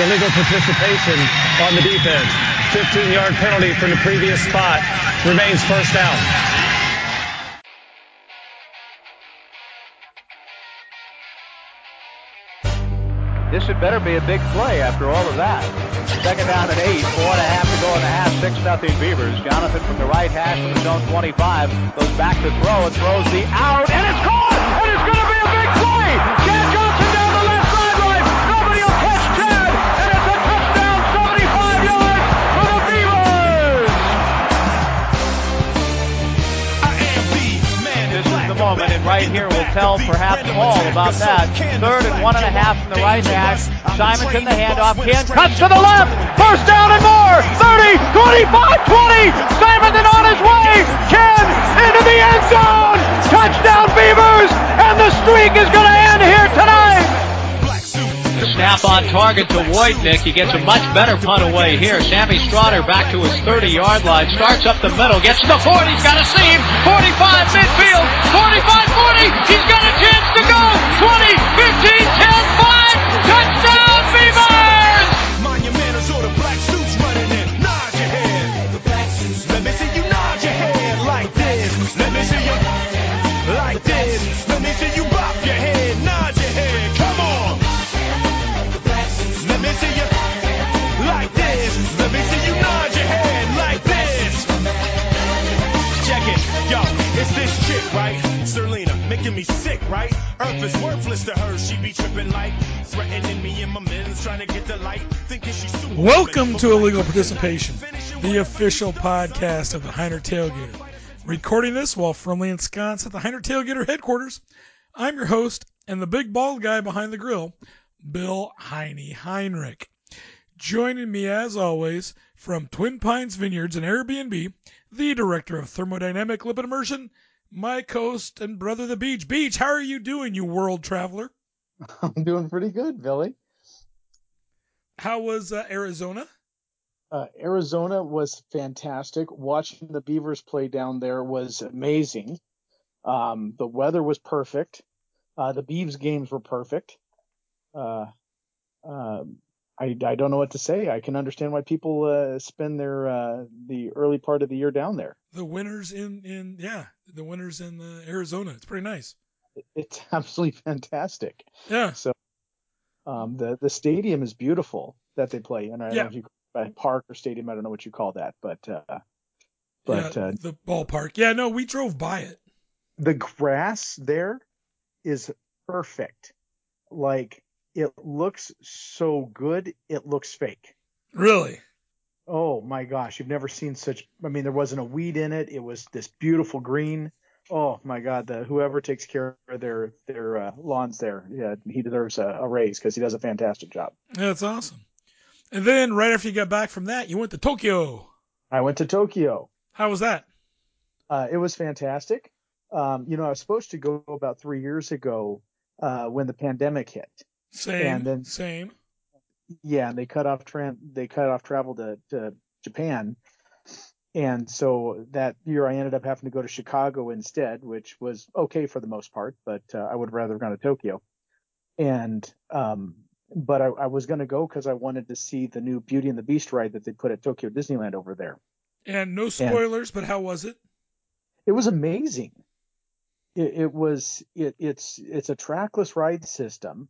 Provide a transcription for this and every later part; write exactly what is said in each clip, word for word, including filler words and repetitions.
illegal participation on the defense. fifteen-yard penalty from the previous spot. Remains first down. This had better be a big play after all of that. Second down and eight, four and a half to go in the half, six nothing Beavers. Jonathan from the right hash from his own twenty-five goes back to throw and throws the out, and it's caught, and it's going to be a big play. Chad Johnson down the left sideline. Nobody will catch Chad, and it's a touchdown, seventy-five yards for the Beavers. I am the man. This is the moment, and right here will tell perhaps all about that. Third and one and a half from the right hash. Simonson the handoff. Ken cuts to the left. First down and more. thirty, twenty-five, twenty. Simonson on his way. Ken into the end zone. Touchdown Beavers. And the streak is going to end here tonight. The snap on target to Wojtnik. He gets a much better punt away here. Sammy Stroughter back to his thirty-yard line. Starts up the middle. Gets to the forty. He's got a seam. forty-five midfield. forty-five, forty. He's got a chance to go. twenty, fifteen, ten, five. Touchdown Beavers! Monumentals or the black suits running in. Nod your head. The black suits. Let me see you nod your head like this. Let me see you like this. Let me see you bop your head. Nod your head. Come on. Let me see you like this. Let me see you nod your head like this. Check it. Yo, it's this chick, right? Serlina, making me sick, right? Earth is worthless to her. She be tripping like threatening me and my men's trying to get the light. Thinking she's super. Welcome to Illegal Participation, the official podcast of the Heiner Tailgater. Recording this while firmly ensconced at the Heiner Tailgater headquarters. I'm your host and the big bald guy behind the grill, Bill Heine Heinrich. Joining me as always from Twin Pines Vineyards and Airbnb, the director of thermodynamic lipid immersion, my co-host and brother the Beach. Beach, how are you doing, you world traveler? I'm doing pretty good, Billy. How was uh, Arizona? Uh, Arizona was fantastic. Watching the Beavers play down there was amazing. Um, the weather was perfect. Uh, the Beavs games were perfect. Uh, uh, I, I don't know what to say. I can understand why people uh, spend their uh, the early part of the year down there. The winters in, in yeah, the winters in uh, Arizona. It's pretty nice. It's absolutely fantastic. Yeah. So um, the the stadium is beautiful that they play in. I don't yeah. know if you call it park or stadium. I don't know what you call that, but uh, but yeah, uh, the ballpark. Yeah, no, we drove by it. The grass there is perfect. Like, it looks so good, it looks fake. Really? Oh my gosh, you've never seen such. I mean, there wasn't a weed in it. It was this beautiful green. Oh my God, the whoever takes care of their their uh, lawns there, yeah, he deserves a, a raise because he does a fantastic job. Yeah, that's awesome. And then right after you got back from that, you went to Tokyo. I went to Tokyo. How was that? Uh, it was fantastic. Um, you know, I was supposed to go about three years ago uh, when the pandemic hit. Same. And then, same. Yeah, and they cut off tra- they cut off travel to, to Japan. And so that year I ended up having to go to Chicago instead, which was okay for the most part, but uh, I would rather have gone to Tokyo. And um, but I, I was going to go because I wanted to see the new Beauty and the Beast ride that they put at Tokyo Disneyland over there. And no spoilers, and but how was it? It was amazing. It, it was it, it's it's a trackless ride system.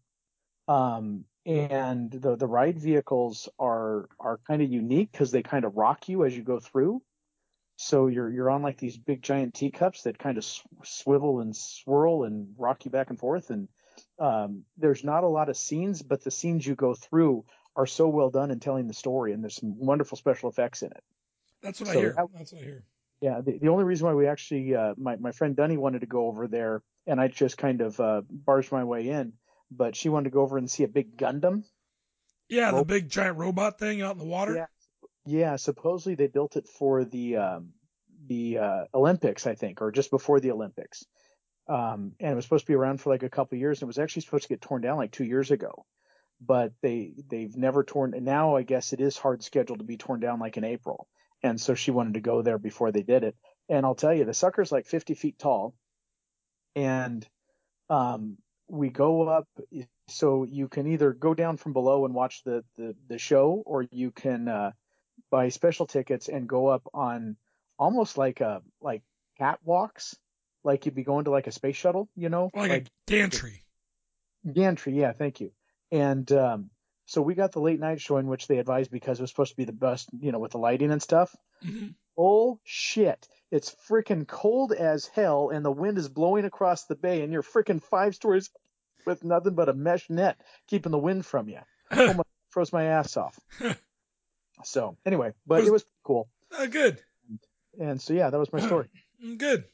Um, and the the ride vehicles are are kind of unique because they kind of rock you as you go through. So you're you're on like these big giant teacups that kind of sw- swivel and swirl and rock you back and forth. And um, there's not a lot of scenes, but the scenes you go through are so well done in telling the story, and there's some wonderful special effects in it. That's what so I hear. That, That's what I hear. Yeah, the, the only reason why we actually uh, my my friend Dunny wanted to go over there, and I just kind of uh, barged my way in. But she wanted to go over and see a big Gundam. Yeah, Ro- the big giant robot thing out in the water. Yeah, yeah. Supposedly they built it for the um, the uh, Olympics, I think, or just before the Olympics. Um, and it was supposed to be around for like a couple of years. And it was actually supposed to get torn down like two years ago, but they they've never torn. And now I guess it is hard scheduled to be torn down like in April. And so she wanted to go there before they did it. And I'll tell you, the sucker's like fifty feet tall, and um, we go up so you can either go down from below and watch the the, the show, or you can uh, buy special tickets and go up on almost like a like catwalks, like you'd be going to like a space shuttle, you know, Like, like a gantry. gantry. Yeah, thank you. And um, so we got the late night show in which they advised because it was supposed to be the best, you know, with the lighting and stuff. hmm Oh shit! It's freaking cold as hell, and the wind is blowing across the bay, and you're freaking five stories with nothing but a mesh net keeping the wind from you. Oh my, froze my ass off. So anyway, but Was- it was cool. Uh, good. And so yeah, that was my story. Good.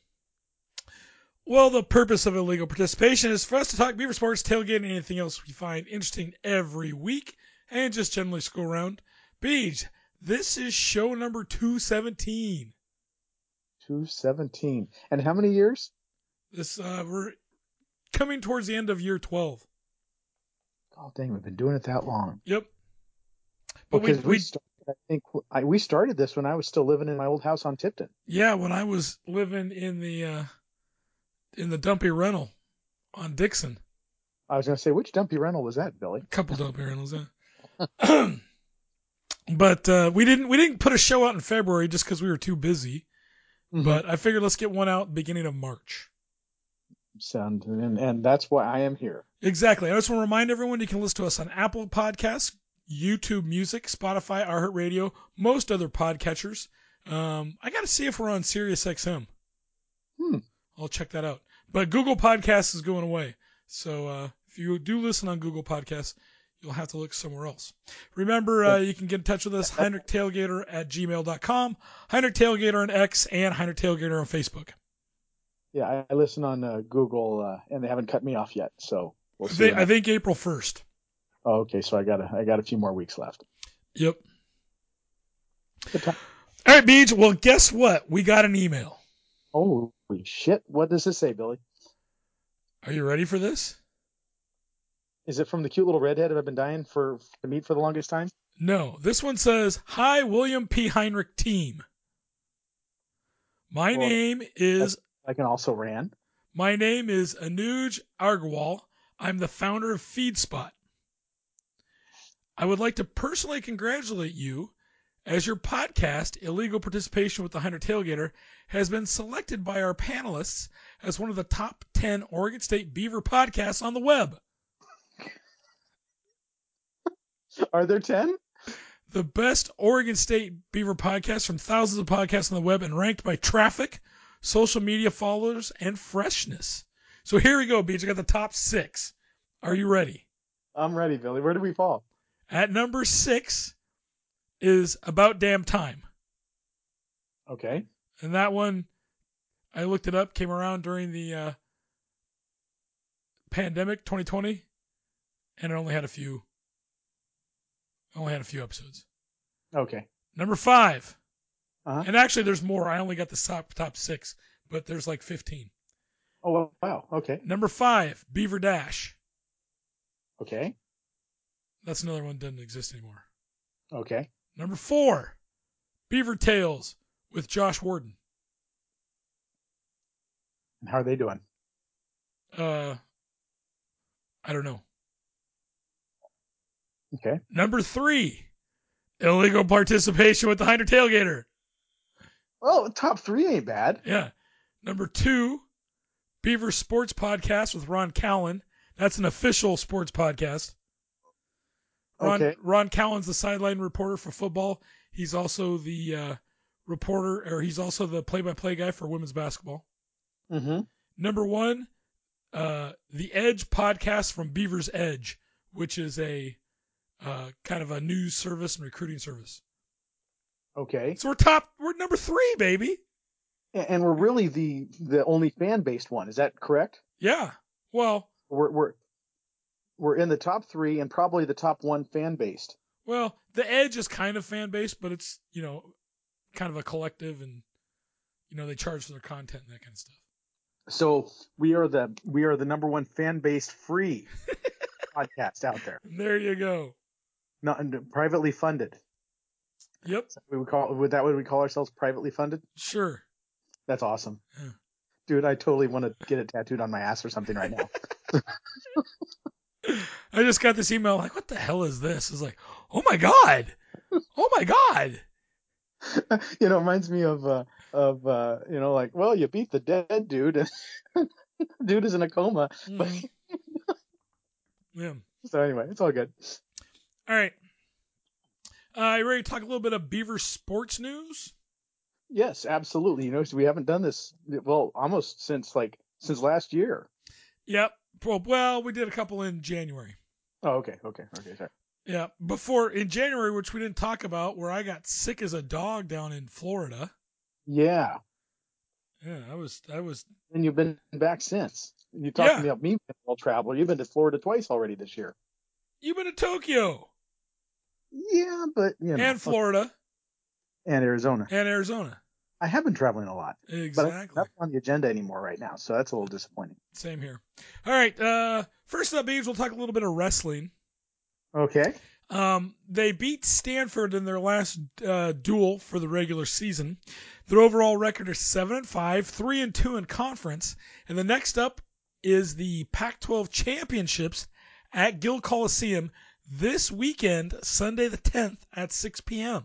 Well, the purpose of illegal participation is for us to talk Beaver sports, tailgate, and anything else we find interesting every week, and just generally screw around. Beej, this is show number two seventeen. two seventeen. And how many years? This uh, we're coming towards the end of year twelve. Oh dang, we've been doing it that long. Yep. But Because we, we, we started, I think I, we started this when I was still living in my old house on Tipton. yeah, when I was living in the uh, in the dumpy rental on Dixon. I was going to say, which dumpy rental was that, Billy? A couple dumpy rentals, yeah. But uh, we didn't we didn't put a show out in February just because we were too busy. Mm-hmm. But I figured let's get one out beginning of March. Sound and, and that's why I am here. Exactly. I just want to remind everyone you can listen to us on Apple Podcasts, YouTube Music, Spotify, iHeartRadio, most other podcatchers. Um, I got to see if we're on Sirius X M. Hmm. I'll check that out. But Google Podcasts is going away. So uh, if you do listen on Google Podcasts, you'll have to look somewhere else. Remember, uh, you can get in touch with us, Heinrich Tailgater at gmail dot com, Heinrich Tailgater on X, and Heinrich Tailgater on Facebook. Yeah, I, I listen on uh, Google, uh, and they haven't cut me off yet, so we'll see. They, when I think April first. Oh, okay, so I got a, I got a few more weeks left. Yep. Good time. All right, Beej. Well, guess what? We got an email. Holy shit! What does this say, Billy? Are you ready for this? Is it from the cute little redhead I've been dying for to meet for the longest time? No. This one says, "Hi, William P. Heinrich team. My Well, name is I can also ran. my name is Anuj Agarwal. I'm the founder of FeedSpot. I would like to personally congratulate you as your podcast, Illegal Participation with the Heinrich Tailgater, has been selected by our panelists as one of the top ten Oregon State Beaver podcasts on the web. Are there ten? The best Oregon State Beaver podcast from thousands of podcasts on the web and ranked by traffic, social media followers, and freshness. So here we go, Beach. I got the top six. Are you ready? I'm ready, Billy. Where do we fall? At number six is About Damn Time. Okay. And that one, I looked it up, came around during the uh, pandemic twenty twenty, and it only had a few, only had a few episodes. Okay. Number five. Uh-huh. And actually, there's more. I only got the top, top six, but there's like fifteen. Oh, wow. Okay. Number five, Beaver Dash. Okay. That's another one that doesn't exist anymore. Okay. Number four, Beaver Tales with Josh Warden. And how are they doing? Uh, I don't know. Okay. Number three, Illegal Participation with the Heinrich Tailgater. Oh, top three ain't bad. Yeah. Number two, Beaver Sports Podcast with Ron Cowan. That's an official sports podcast. Ron, Okay. Ron Cowan's the sideline reporter for football. He's also the uh, reporter, or he's also the play-by-play guy for women's basketball. Mm-hmm. Number one, uh, the Edge podcast from Beaver's Edge, which is a uh, kind of a news service and recruiting service. Okay. So we're top, we're number three, baby. And we're really the the only fan based one. Is that correct? Yeah. Well, We're we're we're in the top three and probably the top one fan based. well, the Edge is kind of fan based, but it's, you know, kind of a collective, and you know they charge for their content and that kind of stuff. So we are the we are the number one fan based free podcast out there. There you go. Not privately funded. Yep. We would call would that what we call ourselves, privately funded? Sure. That's awesome. Yeah. Dude, I totally want to get it tattooed on my ass or something right now. I just got this email like, what the hell is this? It's like, oh my god, oh my god. You know, it reminds me of uh, of uh, you know, like, well, you beat the dead dude, and dude is in a coma. But Mhm. Yeah. so anyway, it's all good. All right. Uh, you ready to talk a little bit of Beaver sports news? Yes, absolutely. You know, we haven't done this well almost since like since last year. Yep. Well, well, we did a couple in January. Oh, okay, okay, okay. Sorry. Yeah. Before in January, which we didn't talk about, where I got sick as a dog down in Florida. Yeah, Yeah, I was, I was. and you've been back since. You talked to Yeah. me about me being a well traveler. You've been to Florida twice already this year. You've been to Tokyo Yeah, but you know, and Florida and Arizona. and Arizona. I have been traveling a lot, but I, Exactly. that's not on the agenda anymore right now, so that's a little disappointing. Same here. All right. Uh, first up, Beavs, we'll talk a little bit of wrestling. Okay. Um, they beat Stanford in their last uh, duel for the regular season. Their overall record is seven and five, three and two in conference. And the next up is the Pac twelve championships at Gill Coliseum this weekend, Sunday the tenth at six p.m.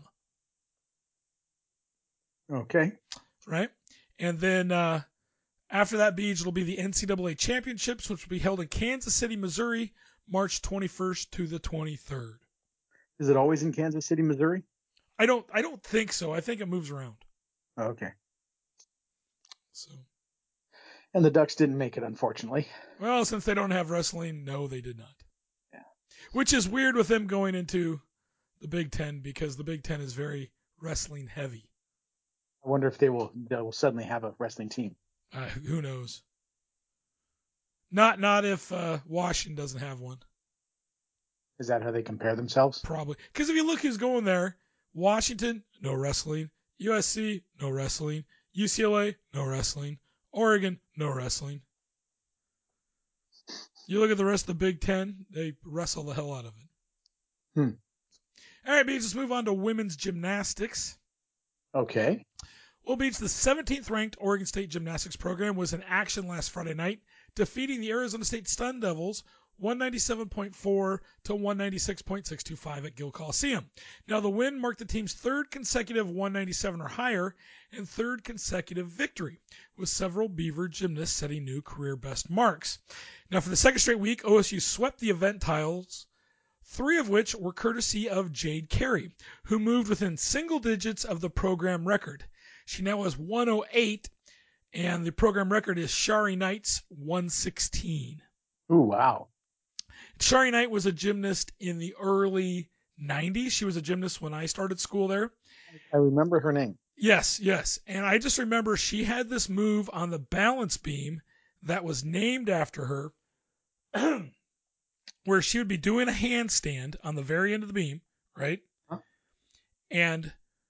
Okay. Right, and then uh, after that, Beach, it'll be the N C double A championships, which will be held in Kansas City, Missouri, March twenty-first to the twenty-third. Is it always in Kansas City, Missouri? I don't, I don't think so. I think it moves around. Okay. So, And the Ducks didn't make it, unfortunately. well, since they don't have wrestling, no, they did not. Yeah. Which is weird with them going into the Big Ten because the Big Ten is very wrestling heavy. I wonder if they will they will suddenly have a wrestling team. Uh, who knows? Not, not if uh, Washington doesn't have one. Is that how they compare themselves? Probably. Because if you look who's going there, Washington, no wrestling. U S C, no wrestling. U C L A, no wrestling. Oregon, no wrestling. You look at the rest of the Big Ten, they wrestle the hell out of it. Hmm. All right, Beach, let's move on to women's gymnastics. Okay. Well, Beach, the seventeenth ranked Oregon State gymnastics program was in action last Friday night, defeating the Arizona State Sun Devils one ninety-seven point four to one ninety-six point six two five at Gill Coliseum. Now, the win marked the team's third consecutive one ninety-seven or higher and third consecutive victory, with several Beaver gymnasts setting new career best marks. Now, for the second straight week, O S U swept the event titles, three of which were courtesy of Jade Carey, who moved within single digits of the program record. She now has one oh eight, and the program record is Shari Knight's one sixteen. Ooh, wow. Shari Knight was a gymnast in the early nineties. She was a gymnast when I started school there. I remember her name. Yes, yes. And I just remember she had this move on the balance beam that was named after her, where she would be doing a handstand on the very end of the beam, right? Huh? And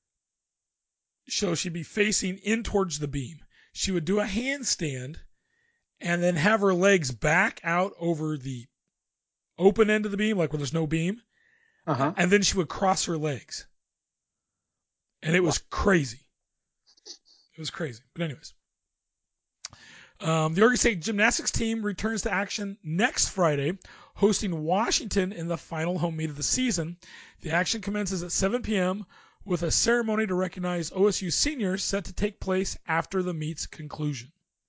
so she'd be facing in towards the beam. She would do a handstand and then have her legs back out over the open end of the beam, like where there's no beam. Uh-huh. And then she would cross her legs. And it was crazy. It was crazy. But anyways. Um, the Oregon State gymnastics team returns to action next Friday, hosting Washington in the final home meet of the season. The action commences at seven p.m. with a ceremony to recognize O S U seniors set to take place after the meet's conclusion.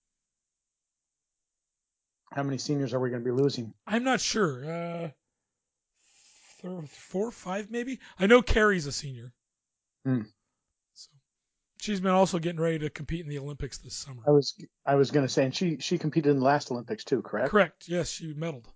How many seniors are we going to be losing? I'm not sure. Uh, th- four or five, maybe? I know Carrie's a senior. Hmm. So she's been also getting ready to compete in the Olympics this summer. I was I was going to say, and she she competed in the last Olympics too, correct? Correct. Yes, she medaled.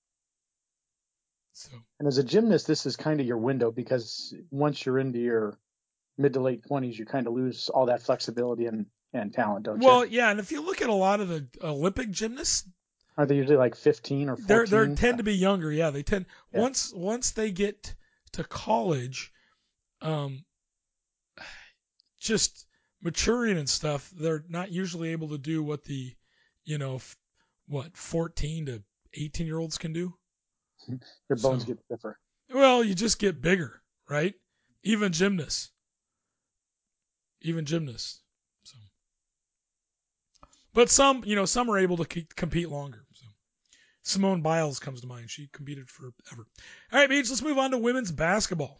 So. And as a gymnast, this is kind of your window because once you're into your mid to late twenties, you kind of lose all that flexibility and, and talent, don't Well, you? yeah, and if you look at a lot of the Olympic gymnasts, Are they usually like fifteen or they're fourteen? they tend to be younger. Yeah, they tend Yeah. once once they get to college, um, just maturing and stuff. They're not usually able to do what the, you know, f- what fourteen to eighteen year olds can do. Their bones So- get stiffer. Well, you just get bigger, right? Even gymnasts. Even gymnasts. So. But some, you know, some are able to keep, compete longer. So. Simone Biles comes to mind. She competed forever. All right, Beach, let's move on to women's basketball.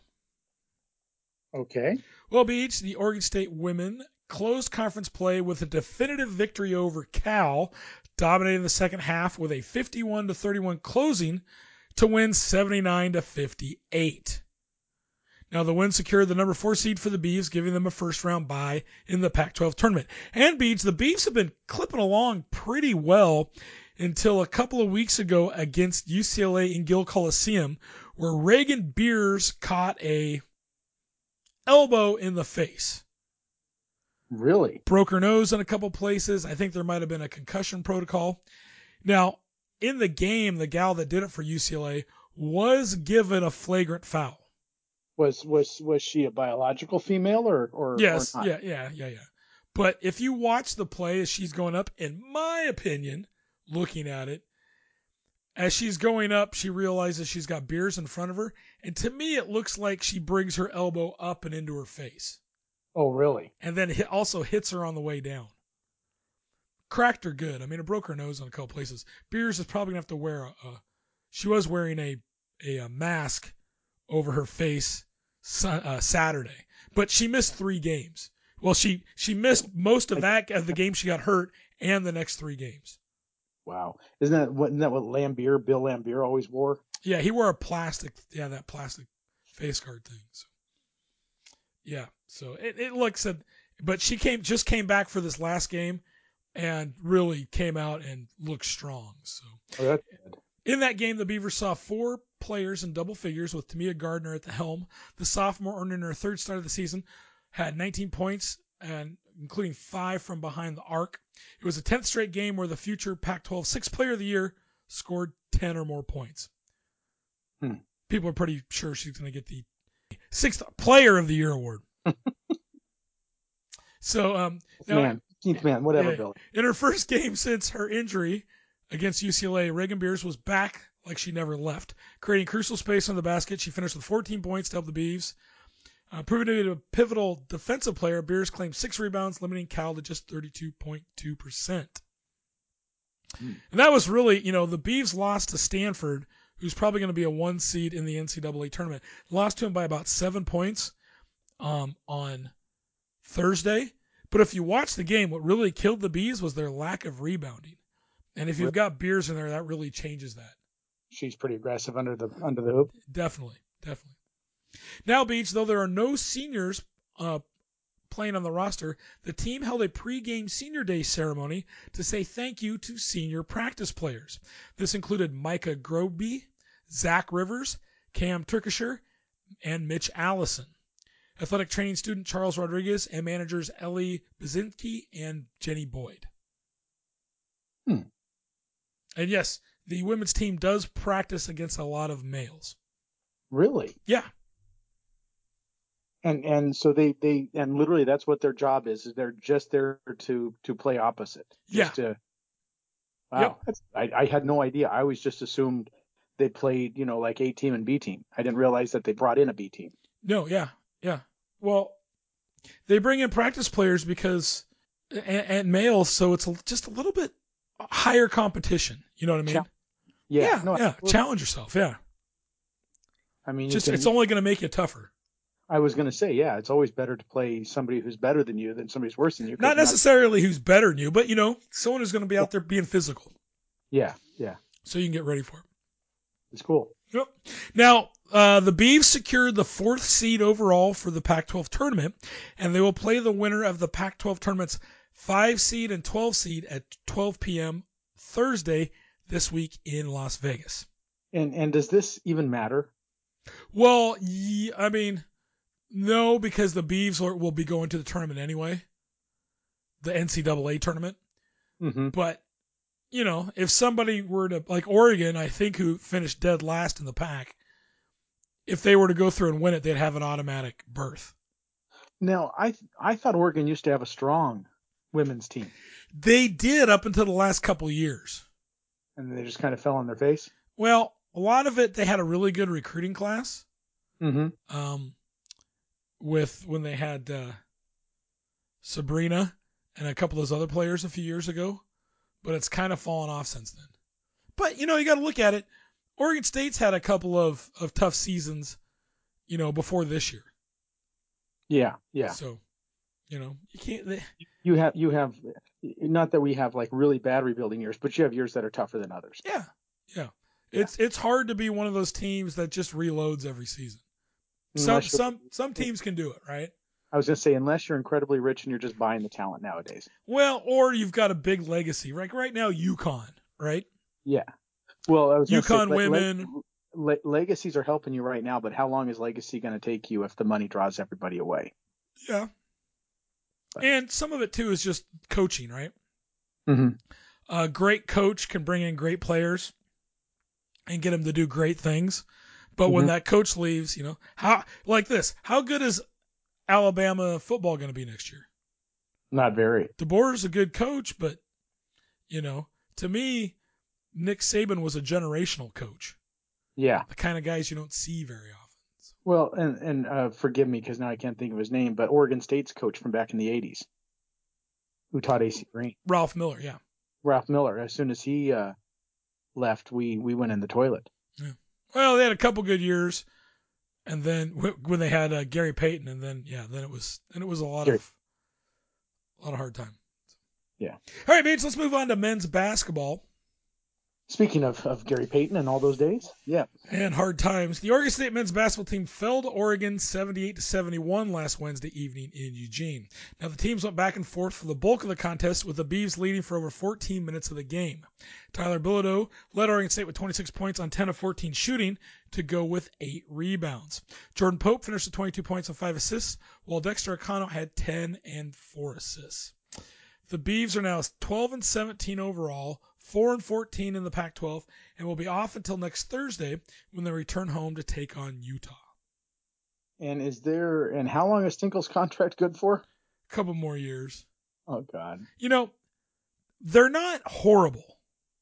Okay. Well, Beach, the Oregon State women closed conference play with a definitive victory over Cal, dominating the second half with a fifty-one to thirty-one closing to win seventy-nine to fifty-eight. Now, the win secured the number four seed for the Beavs, giving them a first-round bye in the Pac twelve tournament. And, Beach, the Beavs have been clipping along pretty well until a couple of weeks ago against U C L A in Gill Coliseum, where Reagan Beers caught a elbow in the face. Really? Broke her nose in a couple places. I think there might have been a concussion protocol. Now, in the game, the gal that did it for U C L A was given a flagrant foul. Was was was she a biological female or or, Yes, or not? yeah, yeah, yeah, yeah. But if you watch the play as she's going up, in my opinion, looking at it, as she's going up, she realizes she's got Beers in front of her, and to me, it looks like she brings her elbow up and into her face, Oh, really? and then hit, also hits her on the way down. Cracked her good. I mean, it broke her nose in a couple places. Beers is probably gonna have to wear a. a she was wearing a, a a mask over her face sun, uh, Saturday, but she missed three games. Well, she she missed most of that of the game she got hurt, and the next three games. Wow. Isn't that what? Isn't that what Lambier, Bill Lambier, always wore? Yeah, he wore a plastic. Yeah, that plastic face guard thing. So, yeah, so it it looks at, but she came just came back for this last game, and really came out and looked strong. So. Oh, that's good. In that game, the Beavers saw four players in double figures with Tamia Gardner at the helm. The sophomore, earning her third start of the season, had nineteen points, and including five from behind the arc. It was a tenth straight game where the future Pac twelve Sixth Player of the Year scored ten or more points. Hmm. People are pretty sure she's going to get the Sixth Player of the Year award. so, um, now, man, fifteenth man, whatever, yeah, Billy. in her first game since her injury against U C L A, Reagan Beers was back like she never left, creating crucial space on the basket. She finished with fourteen points to help the Beavs. Uh, proving to be a pivotal defensive player, Beers claimed six rebounds, limiting Cal to just thirty-two point two percent. Mm. And that was really, you know, the Beavs lost to Stanford, who's probably going to be a one seed in the N C double A tournament. Lost to him by about seven points um, on Thursday. But if you watch the game, what really killed the Bees was their lack of rebounding. And if you've got Beers in there, that really changes that. She's pretty aggressive under the under the hoop. Definitely, definitely. Now, Beach, though there are no seniors uh, playing on the roster, the team held a pregame senior day ceremony to say thank you to senior practice players. This included Micah Groby, Zach Rivers, Cam Turkisher, and Mitch Allison. Athletic training student Charles Rodriguez and managers Ellie Bazinski and Jenny Boyd. Hmm. And yes, the women's team does practice against a lot of males. Really? Yeah. And and so they, they and literally that's what their job is. Is they're just there to to play opposite. Just yeah. To, wow. Yep. That's, I I had no idea. I always just assumed they played, you know, like A team and B team. I didn't realize that they brought in a B team. No. Yeah. Yeah. Well, they bring in practice players because and, and males, so it's just a little bit higher competition. You know what I mean? Yeah. Yeah. No, yeah. Challenge yourself. Yeah. I mean, just can, it's only going to make you tougher. I was going to say, yeah, it's always better to play somebody who's better than you than somebody who's worse than you. Not necessarily not... who's better than you, but, you know, someone who's going to be out there being physical. Yeah, yeah. So you can get ready for it. It's cool. Yep. Now, uh, the Beavs secured the fourth seed overall for the Pac twelve tournament, and they will play the winner of the Pac twelve tournament's five seed and twelve seed at twelve p.m. Thursday this week in Las Vegas. And and does this even matter? Well, yeah, I mean... No, because the Beavs will be going to the tournament anyway, the N C double A tournament. Mm-hmm. But, you know, if somebody were to, like Oregon, I think, who finished dead last in the pack, if they were to go through and win it, they'd have an automatic berth. Now, I I thought Oregon used to have a strong women's team. They did up until the last couple of years. And they just kind of fell on their face? Well, a lot of it, they had a really good recruiting class. Mm-hmm. Um. With when they had uh, Sabrina and a couple of those other players a few years ago, but it's kind of fallen off since then. but you know, you got to look at it. Oregon State's had a couple of, of tough seasons, you know, before this year. Yeah, yeah. So, you know, you can't. They, You have you have not that we have like really bad rebuilding years, but you have years that are tougher than others. yeah, yeah. It's it's hard to be one of those teams that just reloads every season. Some Unless you're- some some teams can do it, right? I was going to say, unless you're incredibly rich and you're just buying the talent nowadays. Well, or you've got a big legacy. Like right now, UConn, right? Yeah. Well, I was going to say, UConn le- women. le- le- legacies are helping you right now, but how long is legacy going to take you if the money draws everybody away? Yeah. And some of it too is just coaching, right? Mm-hmm. A great coach can bring in great players and get them to do great things. But when Mhm. that coach leaves, you know, how like this, how good is Alabama football going to be next year? Not very. DeBoer's a good coach, but you know, to me, Nick Saban was a generational coach. Yeah. The kind of guys you don't see very often. Well, and and uh, forgive me because now I can't think of his name, but Oregon State's coach from back in the eighties, who taught A C Green, Ralph Miller, yeah. Ralph Miller. As soon as he uh, left, we we went in the toilet. Yeah. Well, they had a couple good years, and then wh- when they had uh, Gary Payton, and then yeah, then it was then it was a lot Gary. of a lot of hard time. Yeah. All right, Bates, let's move on to men's basketball Speaking of, of Gary Payton and all those days, yeah. and hard times. The Oregon State men's basketball team fell to Oregon seventy-eight to seventy-one last Wednesday evening in Eugene. Now the teams went back and forth for the bulk of the contest, with the Beavs leading for over fourteen minutes of the game. Tyler Bilodeau led Oregon State with twenty-six points on ten of fourteen shooting to go with eight rebounds. Jordan Pope finished with twenty-two points and five assists, while Dexter Akano had ten and four assists. The Beavs are now twelve and seventeen overall, four and fourteen in the Pac twelve, and will be off until next Thursday when they return home to take on Utah. And is there and how long is Tinkle's contract good for? A couple more years. Oh God. You know, they're not horrible,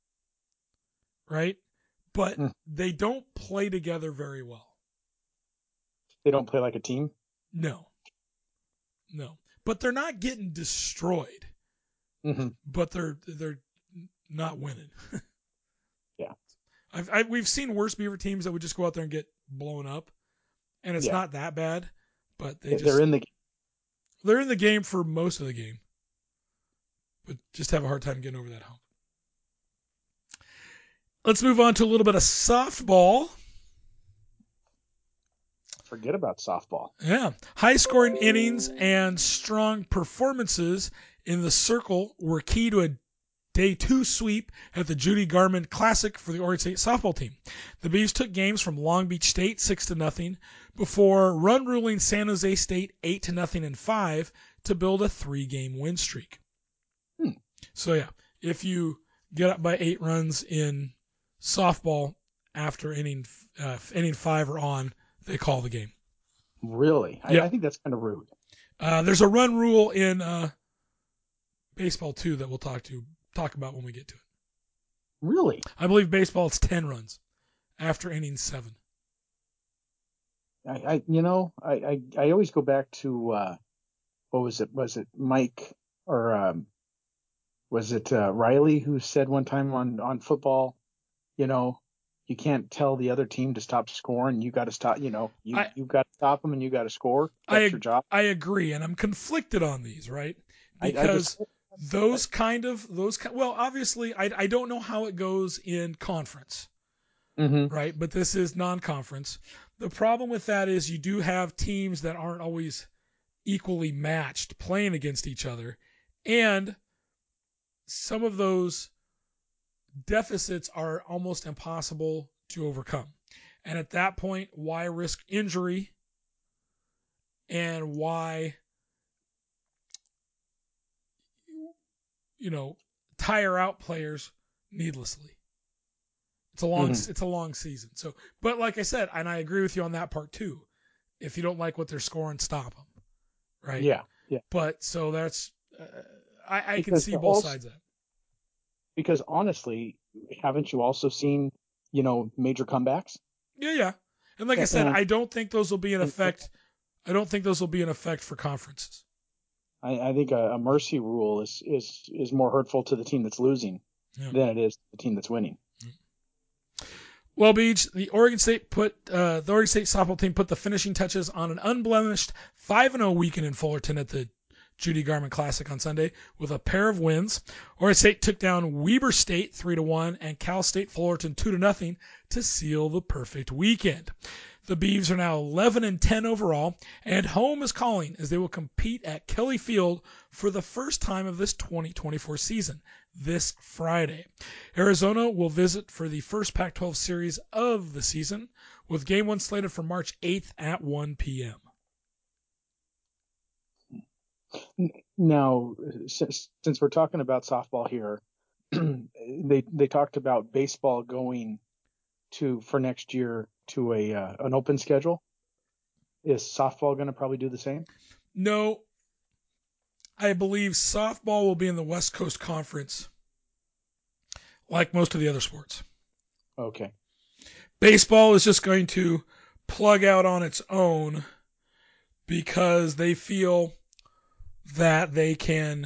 right? But Hmm. they don't play together very well. They don't play like a team? No. No. But they're not getting destroyed. Mm-hmm. But they're they're not winning. Yeah. I've, I, we've seen worse Beaver teams that would just go out there and get blown up, and it's Yeah. not that bad. But they They're just in the game. they're in the game for most of the game, but just have a hard time getting over that hump. Let's move on to a little bit of softball. Forget about softball. Yeah. High scoring innings and strong performances in the circle were key to a day two sweep at the Judy Garland Classic for the Oregon State softball team. The Beavs took games from Long Beach State six to nothing before run ruling San Jose State eight to nothing in five to build a three game win streak. Hmm. So yeah, if you get up by eight runs in softball after inning uh, inning five or on, they call the game. Really? I, Yeah. I think that's kind of rude. Uh, there's a run rule in uh, baseball too that we'll talk to talk about when we get to it. Really? I believe baseball it's ten runs after inning seven. I, I you know, I, I, I always go back to uh, what was it? Was it Mike or um, was it uh, Riley who said one time on, on football, you know, you can't tell the other team to stop scoring. You got to stop. You know, you I- you got to stop them and you got to score. That's I your job. I agree, and I'm conflicted on these, right? I- I Because just- those kind of those ki- well, obviously, I I don't know how it goes in conference, Mhm. right? But this is non-conference. The problem with that is you do have teams that aren't always equally matched playing against each other, and some of those deficits are almost impossible to overcome. And at that point, why risk injury and why, you know, tire out players needlessly? It's a long, Mhm. it's a long season. So, but like I said, and I agree with you on that part too. If you don't like what they're scoring, stop them. Right. Yeah. Yeah. But so that's, uh, I, I can Because see the both also- sides of that. Because honestly, haven't you also seen, you know, major comebacks? Yeah, yeah. And like I Yeah, said, and- I don't think those will be in and- effect. I don't think those will be in effect for conferences. I, I think a, a mercy rule is, is is more hurtful to the team that's losing Yeah. than it is to the team that's winning. Well, Beach, the Oregon State put uh, the Oregon State softball team put the finishing touches on an unblemished five and oh weekend in Fullerton at the Judy Garman Classic on Sunday with a pair of wins. Oregon State took down Weber State three to one and Cal State Fullerton two to nothing to seal the perfect weekend. The Beavs are now eleven and ten overall, and home is calling as they will compete at Kelly Field for the first time of this twenty twenty-four season this Friday. Arizona will visit for the first Pac twelve series of the season, with game one slated for March eighth at one p.m. Now, since, since we're talking about softball here, they they talked about baseball going to for next year to a uh, an open schedule. Is softball going to probably do the same? No, I believe softball will be in the West Coast Conference, like most of the other sports. Okay. Baseball is just going to plug out on its own because they feel that they can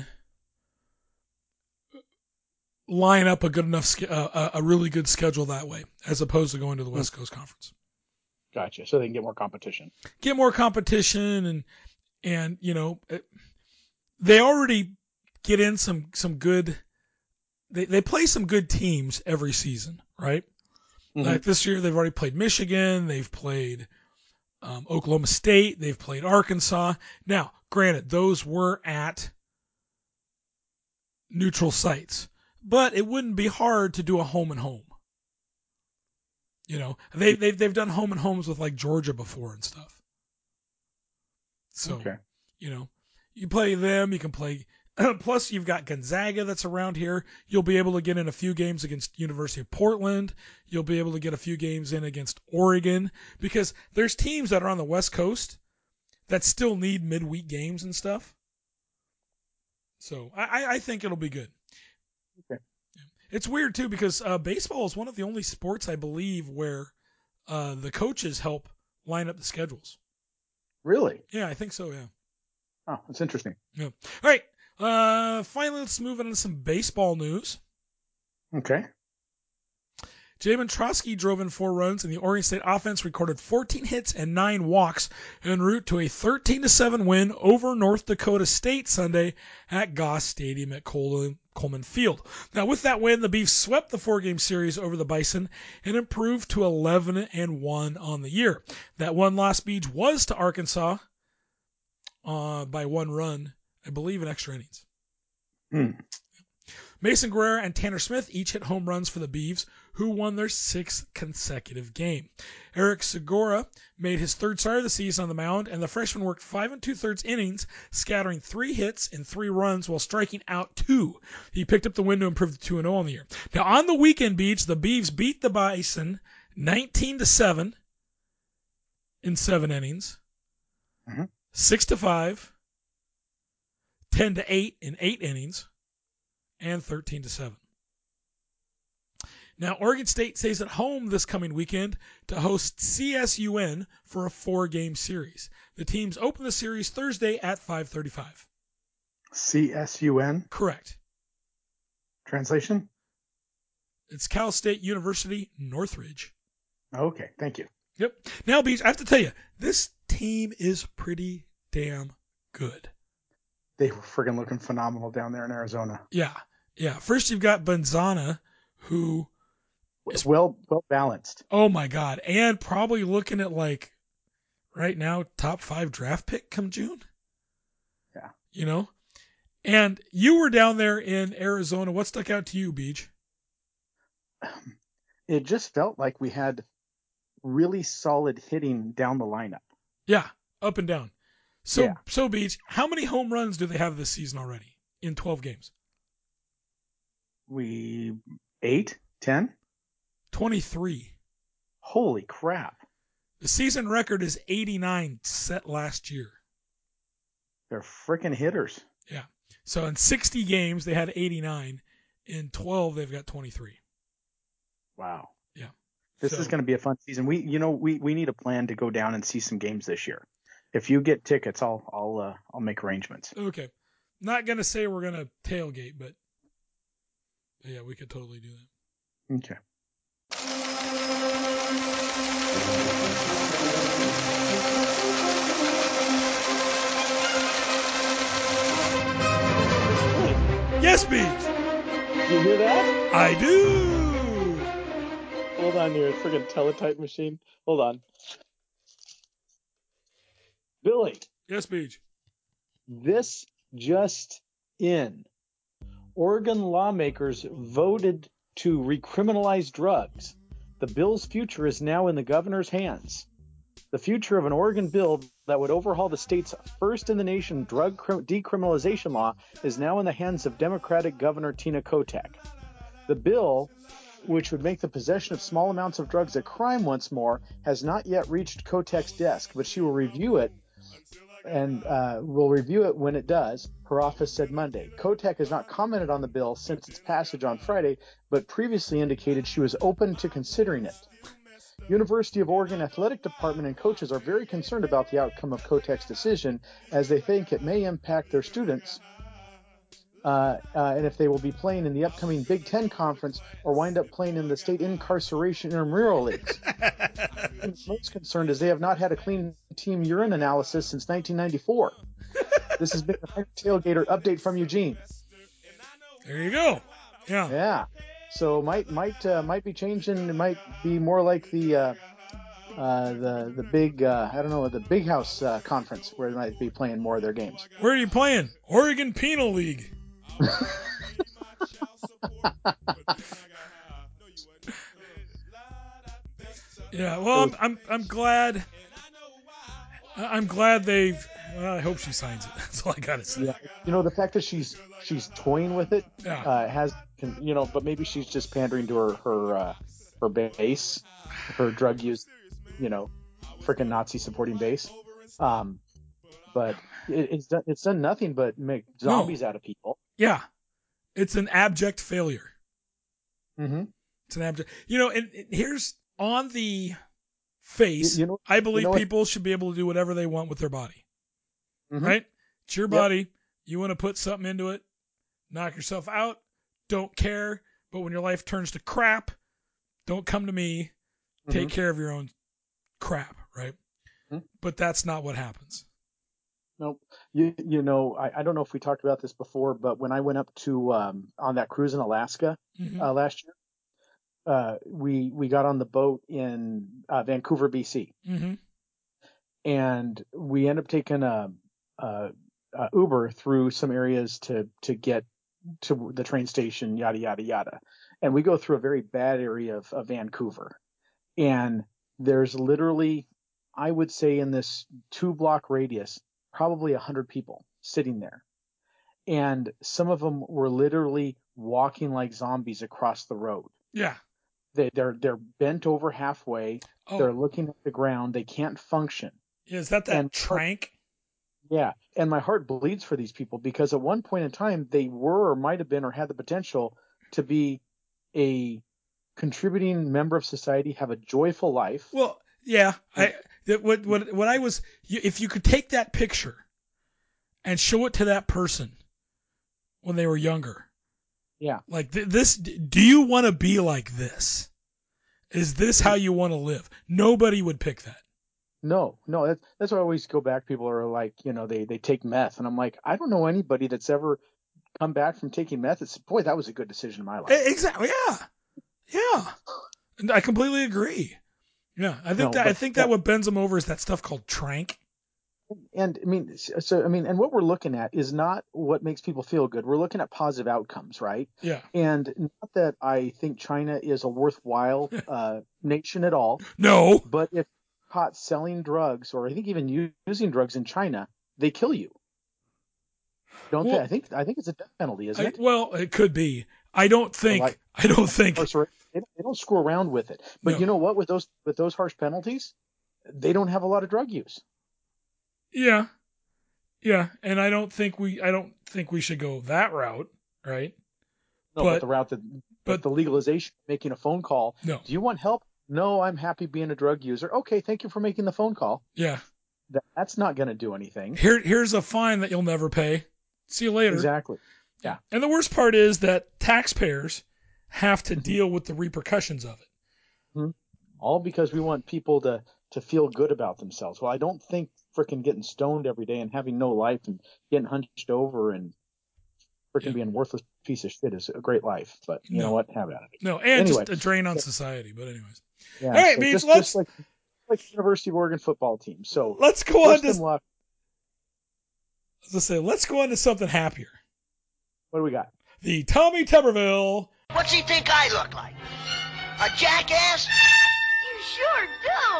line up a good enough, uh, a really good schedule that way, as opposed to going to the West Coast Conference. Gotcha. So they can get more competition. Get more competition, and and you know, they already get in some some good. They they play some good teams every season, right? Mm-hmm. Like this year, they've already played Michigan, they've played um, Oklahoma State, they've played Arkansas. Now, granted, those were at neutral sites, but it wouldn't be hard to do a home and home. You know, they they've they've done home and homes with like Georgia before and stuff. So, okay. You know, you play them, you can play. Plus, you've got Gonzaga that's around here. You'll be able to get in a few games against University of Portland. You'll be able to get a few games in against Oregon, because there's teams that are on the West Coast that still need midweek games and stuff. So I, I think it'll be good. Okay. It's weird too, because uh, baseball is one of the only sports, I believe, where uh, the coaches help line up the schedules. Really? Yeah, I think so. Yeah. Oh, that's interesting. Yeah. All right. Uh, finally, let's move on to some baseball news. Okay. Jamin Trotsky drove in four runs, and the Oregon State offense recorded fourteen hits and nine walks en route to a thirteen to seven win over North Dakota State Sunday at Goss Stadium at Coleman, Coleman Field. Now, with that win, the Beavs swept the four-game series over the Bison and improved to eleven and one on the year. That one-loss beach was to Arkansas uh, by one run, I believe, in extra innings. Hmm. Mason Guerrero and Tanner Smith each hit home runs for the Beavs, who won their sixth consecutive game. Eric Segura made his third start of the season on the mound, and the freshman worked five and two-thirds innings, scattering three hits and three runs while striking out two. He picked up the win to improve to two and oh on the year. Now, on the weekend, Beach, the Beavs beat the Bison nineteen to seven in seven innings, mm-hmm. six to five, ten to eight in eight innings, and thirteen to seven. Now, Oregon State stays at home this coming weekend to host C S U N for a four-game series. The teams open the series Thursday at five thirty-five. C S U N? Correct. Translation? It's Cal State University Northridge. Okay, thank you. Yep. Now, Beach, I have to tell you, this team is pretty damn good. They were friggin' looking phenomenal down there in Arizona. Yeah, yeah. First, you've got Banzana, who is well well balanced. Oh my God, and probably looking at like right now top five draft pick come June. Yeah, you know. And you were down there in Arizona. What stuck out to you, Beach? It just felt like we had really solid hitting down the lineup. Yeah, up and down. So, yeah. so Beach, how many home runs do they have this season already in twelve games? We eight, ten, twenty-three. Holy crap! The season record is eighty-nine, set last year. They're freaking hitters. Yeah. So in sixty games they had eighty-nine. In twelve they've got twenty-three. Wow. Yeah. This so, is going to be a fun season. We, you know, we, we need a plan to go down and see some games this year. If you get tickets, I'll I'll uh, I'll make arrangements. Okay. Not gonna say we're gonna tailgate, but, but yeah, we could totally do that. Okay. Yes, Beach. You hear that? I do. Hold on here. Friggin' teletype machine. Hold on. Billy, Yes, Beach. this just in. Oregon lawmakers voted to recriminalize drugs. The bill's future is now in the governor's hands. The future of an Oregon bill that would overhaul the state's first in the nation drug decriminalization law is now in the hands of Democratic Governor Tina Kotek. The bill, which would make the possession of small amounts of drugs a crime once more, has not yet reached Kotek's desk, but she will review it and uh, will review it when it does, her office said Monday. Kotek has not commented on the bill since its passage on Friday, but previously indicated she was open to considering it. University of Oregon Athletic Department and coaches are very concerned about the outcome of Kotek's decision, as they think it may impact their students uh, uh, and if they will be playing in the upcoming Big Ten Conference or wind up playing in the state incarceration intramural leagues. Most concerned is they have not had a clean team urine analysis since nineteen ninety-four. This has been a Tailgater update from Eugene. There you go. Yeah. Yeah. So might might uh, might be changing. It might be more like the uh, uh, the the big uh, I don't know the Big House uh, conference where they might be playing more of their games. Where are you playing? Oregon Penal League. Yeah. Well, I'm I'm I'm glad. I'm glad they've. Well, I hope she signs it. That's all I gotta say. Yeah. You know, the fact that she's she's toying with it Yeah. uh, has, you know, but maybe she's just pandering to her her uh, her base, her drug use, you know, freaking Nazi supporting base. Um, but it, it's done it's done nothing but make zombies No. out of people. Yeah. It's an abject failure. Mm-hmm. It's an abject. You know, and, and here's on the face. You, you know, I believe you know people should be able to do whatever they want with their body. Mm-hmm. Right? It's your Yep. body. You want to put something into it, knock yourself out. Don't care. But when your life turns to crap, don't come to me. Take Mm-hmm. care of your own crap, right? Mm-hmm. But that's not what happens. Nope. You you know, I, I don't know if we talked about this before, but when I went up to um, on that cruise in Alaska Mm-hmm. uh, last year, uh, we we got on the boat in uh, Vancouver, B C, Mm-hmm. and we ended up taking a, a, a Uber through some areas to to get to the train station, yada yada yada, and we go through a very bad area of, of Vancouver, and there's literally, I would say, in this two block radius, probably a hundred people sitting there, and some of them were literally walking like zombies across the road. Yeah. They, they're they're bent over halfway. Oh. They're looking at the ground. They can't function. Yeah, is that that And- trank? Yeah, and my heart bleeds for these people because at one point in time they were or might have been or had the potential to be a contributing member of society, have a joyful life. Well, yeah. I that what what what I was. If you could take that picture and show it to that person when they were younger, Yeah. like th- this. Do you want to be like this? Is this how you want to live? Nobody would pick that. No, no, that's, that's why I always go back. People are like, you know, they, they take meth. And I'm like, I don't know anybody that's ever come back from taking meth. It's, boy, that was a good decision in my life. Exactly. Yeah. Yeah. And I completely agree. Yeah. I think No, that, but- I think that yeah. what bends them over is that stuff called trank. And I mean, so, I mean, and what we're looking at is not what makes people feel good. We're looking at positive outcomes, right? Yeah. And not that I think China is a worthwhile uh, nation at all, No. but if caught selling drugs, or I think even u- using drugs in China, they kill you. Don't Well, they? I think I think it's a death penalty, isn't I, it? well, it could be. I don't think. like- I don't think. Or sorry, they don't, they don't screw around with it. But No. you know what? With those with those harsh penalties, they don't have a lot of drug use. Yeah. Yeah. And I don't think we. I don't think we should go that route. Right. No, But- but, the route that but- but the legalization, making a phone call. No. Do you want help? No, I'm happy being a drug user. Okay, thank you for making the phone call. Yeah. That, that's not going to do anything. Here, here's a fine that you'll never pay. See you later. Exactly. Yeah. And the worst part is that taxpayers have Mm-hmm. to deal with the repercussions of it. All because we want people to to feel good about themselves. Well, I don't think freaking getting stoned every day and having no life and getting hunched over and freaking Yeah. being worthless piece of shit is a great life. But you No. know what? Have at it. No, and Anyway, just a drain on society. But anyways, yeah. all right, so Beach, just, let's just like like the University of Oregon football team. So let's go on wish to them luck. let's say let's go on to something happier. What do we got? The Tommy Tuberville What's he think I look like? A jackass? You sure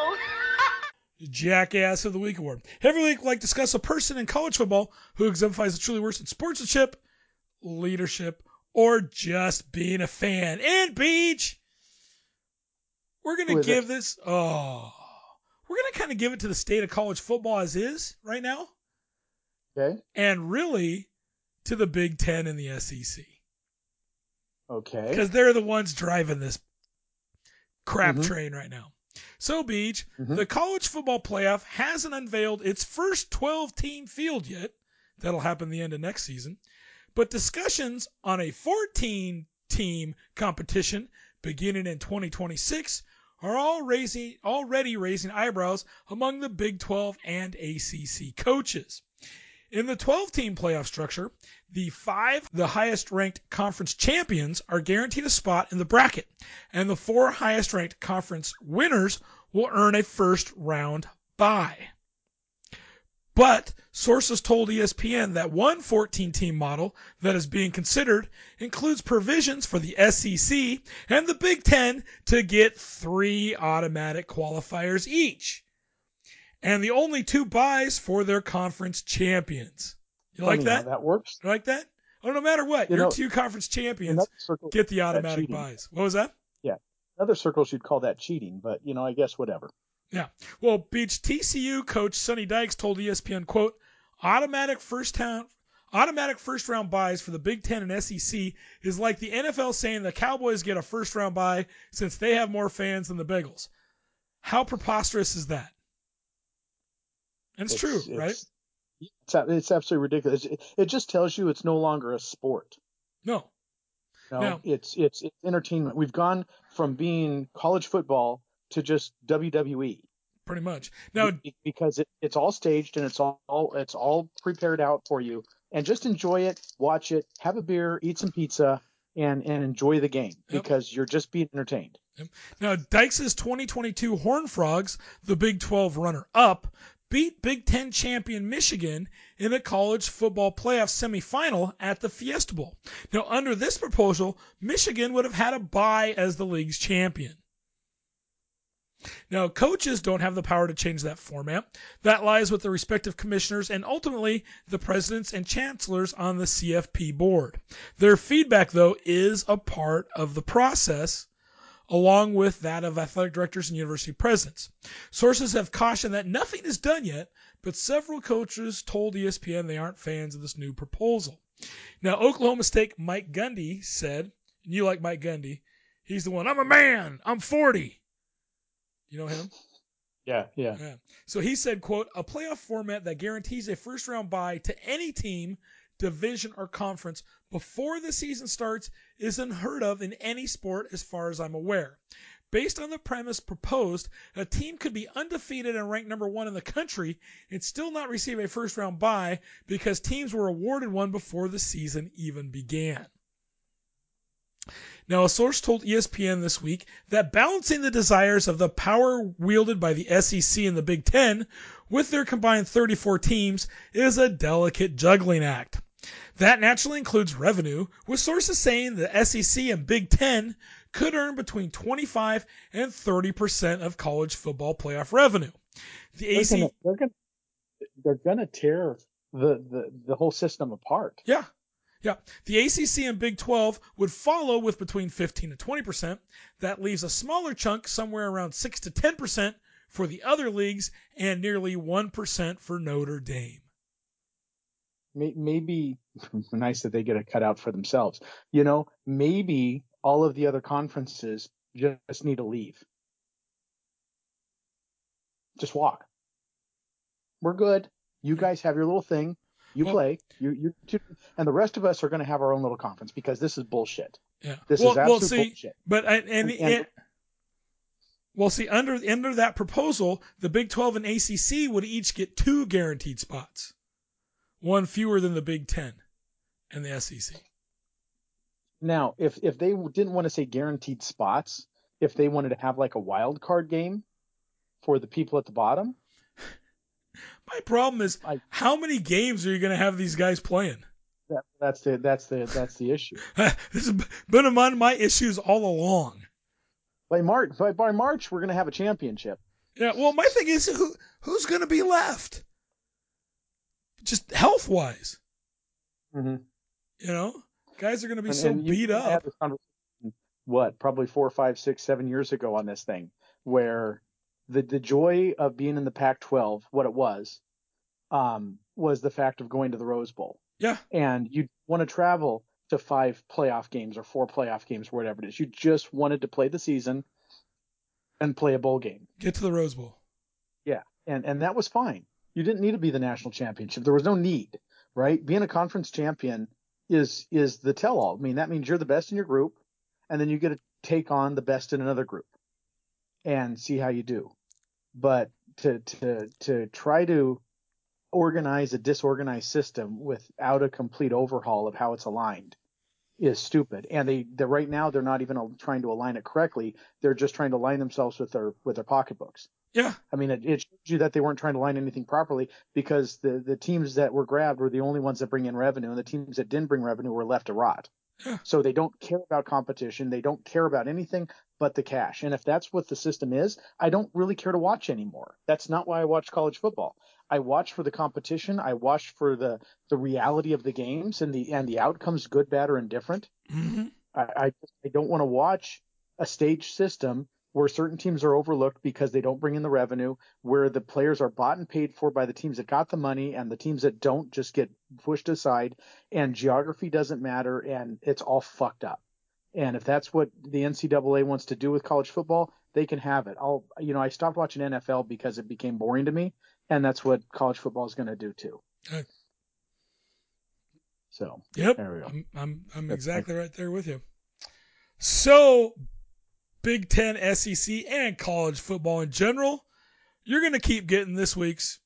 do. Jackass of the Week award. Every week, we like to discuss a person in college football who exemplifies the truly worst in sportsmanship, leadership, or just being a fan. And Beach, we're Who gonna is give it? this. Oh, we're gonna kind of give it to the state of college football as is right now, Okay. and really to the Big Ten and the S E C. Okay. Because they're the ones driving this crap Mhm. train right now. So, Beach, Mhm. the college football playoff hasn't unveiled its first twelve-team field yet. That'll happen the end of next season. But discussions on a fourteen-team competition beginning in twenty twenty-six are all raising, already raising eyebrows among the Big twelve and A C C coaches. In the twelve-team playoff structure, the five the highest-ranked conference champions are guaranteed a spot in the bracket, and the four highest-ranked conference winners will earn a first-round bye. But sources told E S P N that one fourteen-team model that is being considered includes provisions for the S E C and the Big Ten to get three automatic qualifiers each, and the only two byes for their conference champions. You like Funny how that? that works. You like that? Oh, no matter what, You your know, two conference champions Another circle get the that automatic cheating. byes. What was that? Yeah. In other circles, you'd call that cheating, but you know, I guess whatever. Yeah. Well, Beach T C U coach Sonny Dykes told E S P N, quote, automatic first town, automatic first round byes for the Big Ten and S E C is like the N F L saying the Cowboys get a first round bye since they have more fans than the Bengals. How preposterous is that? And it's, It's, true, it's, right? It's, it's absolutely ridiculous. It, it just tells you it's no longer a sport. No. No, No. it's it's it's entertainment. We've gone from being college football to just W W E. Pretty much. Now, Be- because it, it's all staged and it's all it's all prepared out for you. And just enjoy it, watch it, have a beer, eat some pizza, and and enjoy the game Yep. because you're just being entertained. Now, Dykes' twenty twenty-two Horned Frogs, the Big twelve runner-up, beat Big Ten champion Michigan in a college football playoff semifinal at the Fiesta Bowl. Now, under this proposal, Michigan would have had a bye as the league's champion. Now, coaches don't have the power to change that format. That lies with the respective commissioners and ultimately the presidents and chancellors on the C F P board. Their feedback, though, is a part of the process, along with that of athletic directors and university presidents. Sources have cautioned that nothing is done yet, but several coaches told E S P N they aren't fans of this new proposal. Now, Oklahoma State Mike Gundy said, and you like Mike Gundy, he's the one, I'm a man, I'm forty. You know him? Yeah, yeah. Yeah. So he said, quote, a playoff format that guarantees a first-round bye to any team, division, or conference before the season starts is unheard of in any sport as far as I'm aware. Based on the premise proposed, a team could be undefeated and ranked number one in the country and still not receive a first-round bye because teams were awarded one before the season even began. Now, a source told E S P N this week that balancing the desires of the power wielded by the S E C and the Big Ten with their combined thirty-four teams is a delicate juggling act. That naturally includes revenue, with sources saying the S E C and Big Ten could earn between twenty-five and thirty percent of college football playoff revenue. The They're A C gonna, they're gonna they're gonna tear the, the, the whole system apart. Yeah. Yeah. The A C C and Big twelve would follow with between fifteen and twenty percent. That leaves a smaller chunk, somewhere around six to ten percent, for the other leagues and nearly one percent for Notre Dame. Maybe nice that they get a cutout for themselves. You know, maybe all of the other conferences just need to leave. Just walk. We're good. You guys have your little thing. You well, play. You you and the rest of us are going to have our own little conference because this is bullshit. Yeah. This well, is absolute well, see, bullshit. But and, and, And- and- and well, see, under under that proposal, the Big twelve and A C C would each get two guaranteed spots, one fewer than the Big Ten. and the S E C. Now, if if they didn't want to say guaranteed spots, if they wanted to have like a wild card game for the people at the bottom. My problem is, I, how many games are you going to have these guys playing? That, that's the that's the that's the issue. This has been among my issues all along. By March, by, by March, we're going to have a championship. Yeah. Well, my thing is, who who's going to be left? Just health wise. Mm-hmm. You know, guys are going to be and, so and you, beat I up. had this conversation, what, probably four, five, six, seven years ago on this thing, where the the joy of being in the Pac twelve, what it was, um, was the fact of going to the Rose Bowl. Yeah. And you want to travel to five playoff games or four playoff games, whatever it is. You just wanted to play the season and play a bowl game. Get to the Rose Bowl. Yeah. And and that was fine. You didn't need to be the national championship. There was no need, right? Being a conference champion is is the tell-all. I mean, that means you're the best in your group, and then you get to take on the best in another group and see how you do. But to to to try to organize a disorganized system without a complete overhaul of how it's aligned is stupid. And they, they right now they're not even trying to align it correctly. They're just trying to align themselves with their with their pocketbooks. Yeah. I mean, it, it shows you that they weren't trying to line anything properly, because the the teams that were grabbed were the only ones that bring in revenue, and the teams that didn't bring revenue were left to rot. Yeah. So they don't care about competition. They don't care about anything but the cash. And if that's what the system is, I don't really care to watch anymore. That's not why I watch college football. I watch for the competition. I watch for the, the reality of the games and the and the outcomes, good, bad, or indifferent. Mm-hmm. I, I, I don't want to watch a stage system where certain teams are overlooked because they don't bring in the revenue, where the players are bought and paid for by the teams that got the money, and the teams that don't just get pushed aside, and geography doesn't matter, and it's all fucked up. And if that's what the N C double A wants to do with college football, they can have it. I'll, you know, I stopped watching N F L because it became boring to me, and that's what college football is going to do too. Okay. So, yep, there we go. I'm I'm, I'm That's exactly my... right there with you. So, Big Ten, S E C, and college football in general, you're going to keep getting this week's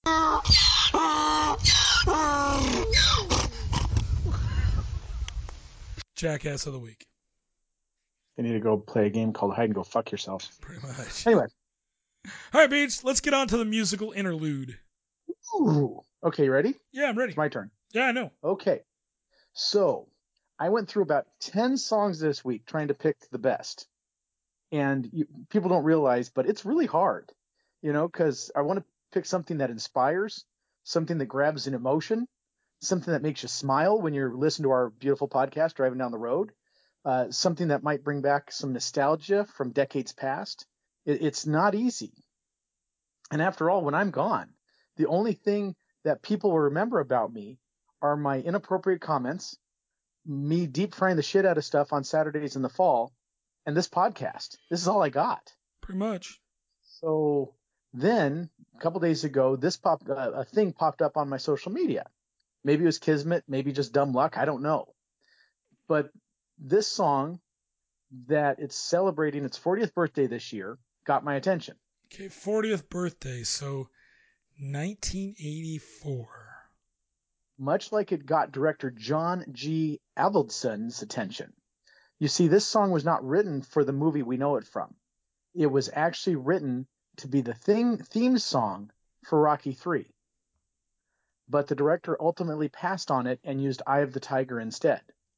Jackass of the Week. You need to go play a game called Hide and Go Fuck Yourself. Pretty much. Anyway. All right, Beach, let's get on to the musical interlude. Ooh. Okay, you ready? Yeah, I'm ready. It's my turn. Yeah, I know. Okay. So, I went through about ten songs this week trying to pick the best. And you, people don't realize, but it's really hard, you know, because I want to pick something that inspires, something that grabs an emotion, something that makes you smile when you're listening to our beautiful podcast driving down the road, uh, something that might bring back some nostalgia from decades past. It, it's not easy. And after all, when I'm gone, the only thing that people will remember about me are my inappropriate comments, me deep frying the shit out of stuff on Saturdays in the fall, and this podcast. This is all I got. Pretty much. So then a couple days ago, this popped, uh, a thing popped up on my social media. Maybe it was Kismet, maybe just dumb luck. I don't know. But this song that it's celebrating its fortieth birthday this year got my attention. Okay, fortieth birthday. So nineteen eighty-four. Much like it got director John G. Avildsen's attention. You see, this song was not written for the movie we know it from. It was actually written to be the theme, theme song for Rocky three. But the director ultimately passed on it and used Eye of the Tiger instead.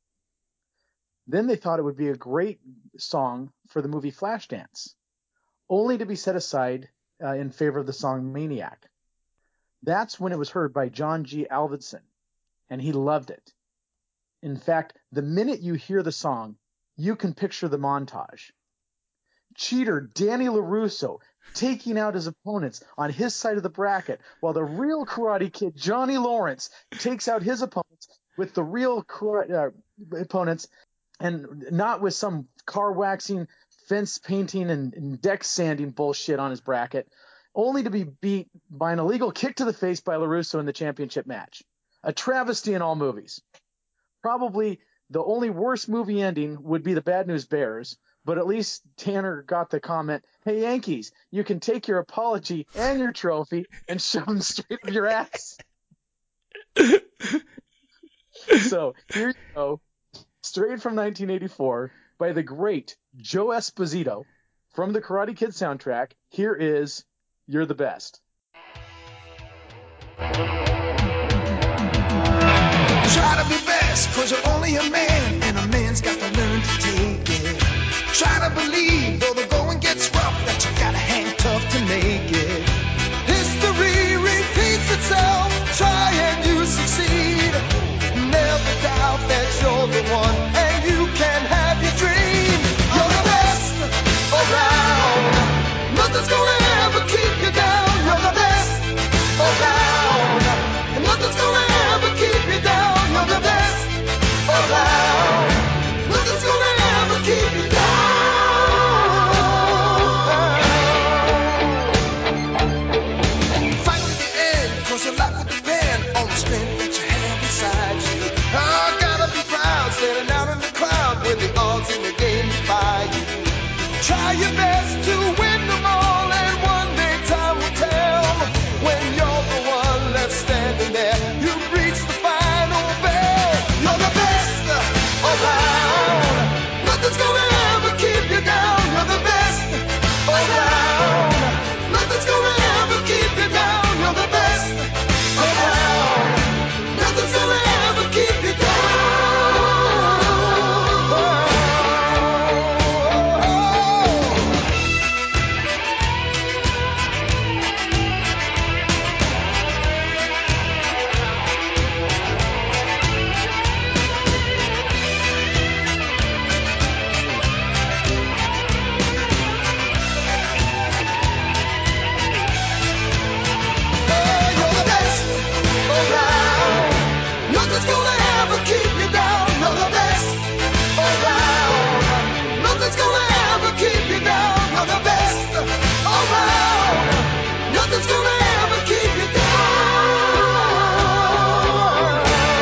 Then they thought it would be a great song for the movie Flashdance, only to be set aside uh, in favor of the song Maniac. That's when it was heard by John G. Avildsen, and he loved it. In fact, the minute you hear the song, you can picture the montage. Cheater Danny LaRusso taking out his opponents on his side of the bracket, while the real Karate Kid Johnny Lawrence takes out his opponents with the real karate, uh, opponents, and not with some car waxing, fence painting, and, and deck sanding bullshit on his bracket, only to be beat by an illegal kick to the face by LaRusso in the championship match. A travesty in all movies. Probably the only worst movie ending would be the Bad News Bears, but at least Tanner got the comment, "Hey, Yankees, you can take your apology and your trophy and shove them straight up your ass." So here you go, straight from nineteen eighty-four by the great Joe Esposito from the Karate Kid soundtrack. Here is You're the Best. Try to be best, cause you're only a man, and a man's got to learn to take it. Try to believe, though the going gets rough, that you gotta hang tough to make it. History repeats itself, try and you succeed. Never doubt that you're the one, and you can have your dream. You're the best around, nothing's gonna ever keep you down. You're the best around, and nothing's gonna ever keep you down. You're the best around, nothing's gonna ever keep you down. Fight to the end, cause your life will depend on the strength that you have inside you. I gotta be proud, standing out in the crowd when the odds in the game defy you. Try your best to win them all, and one day time will tell. When you're the one left standing there, you've reached the final bell. You're the best around, nothing's gonna ever keep you down. You're the best around, nothing's gonna ever keep you down. You're the best around, nothing's gonna ever keep you down. Nothing's gonna ever keep you down. You're the best around. Nothing's gonna ever keep you down. You're the best around. Nothing's gonna ever keep you down.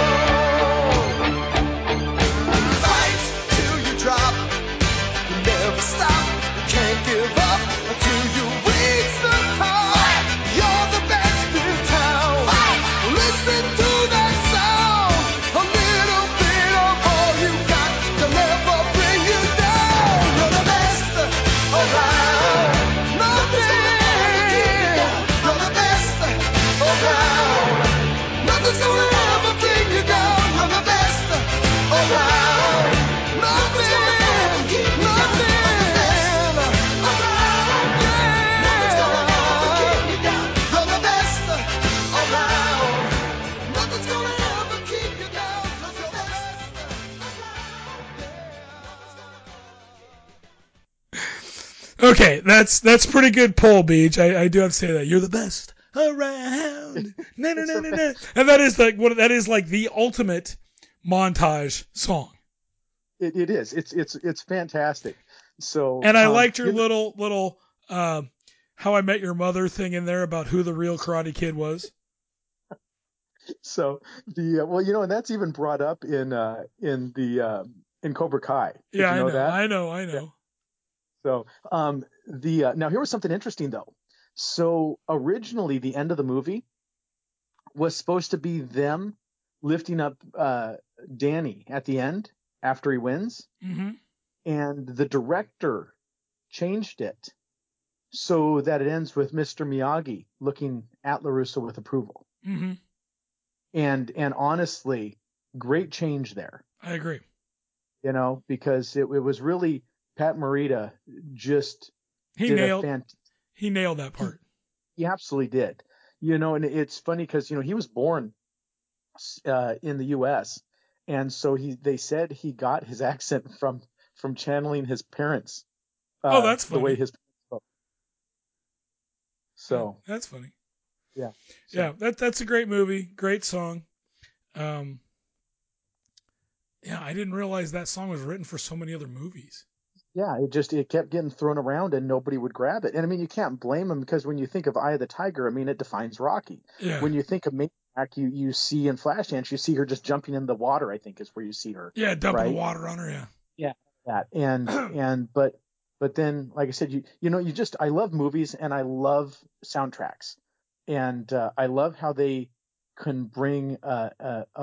Fight till you drop. You never stop. You can't give up until you reach the top. You're the best in town. Listen to that sound. A little bit of all you got to never bring you down. You're the best around. Nothing. You're the best around. Nothing's gonna ever keep you down. You're the best around. Nothing. Nothing. You're the best around. Nothing's gonna ever keep you down. You're the best. Okay, that's that's pretty good poll, Beach. I, I do have to say that you're the best around. No, no, no, no, no. And that is like what that is like the ultimate montage song. It, it is. It's it's it's fantastic. So And I um, liked your you know- little little uh, How I Met Your Mother thing in there about who the real Karate Kid was. So the uh, well, you know, and that's even brought up in uh, in the uh, in Cobra Kai. Did Yeah, you know I know, that? I know, I know. So um, the uh, now here was something interesting though. So originally, the end of the movie was supposed to be them lifting up uh, Danny at the end after he wins, Mm-hmm. and the director changed it so that it ends with Mister Miyagi looking at LaRusso with approval. Mm-hmm. And and honestly, great change there. I agree. You know, because it, it was really Pat Morita just He did nailed a fan. he nailed that part. He absolutely did. You know, and it's funny because you know he was born uh, in the U S and so he they said he got his accent from from channeling his parents. Uh, Oh, that's the way funny. his parents spoke. So That's funny. yeah, so, Yeah, that that's a great movie, great song. Um, yeah, I didn't realize that song was written for so many other movies. yeah. It just it kept getting thrown around and nobody would grab it. And I mean, you can't blame him because when you think of Eye of the Tiger, I mean, it defines Rocky. Yeah. When you think of Maniac, you you see in Flashdance, you see her just jumping in the water. I think is where you see her. Yeah, dumping right? the water on her. Yeah. Yeah, that and and but but then like I said, you you know you just I love movies and I love soundtracks, and uh, I love how they can bring uh, uh, uh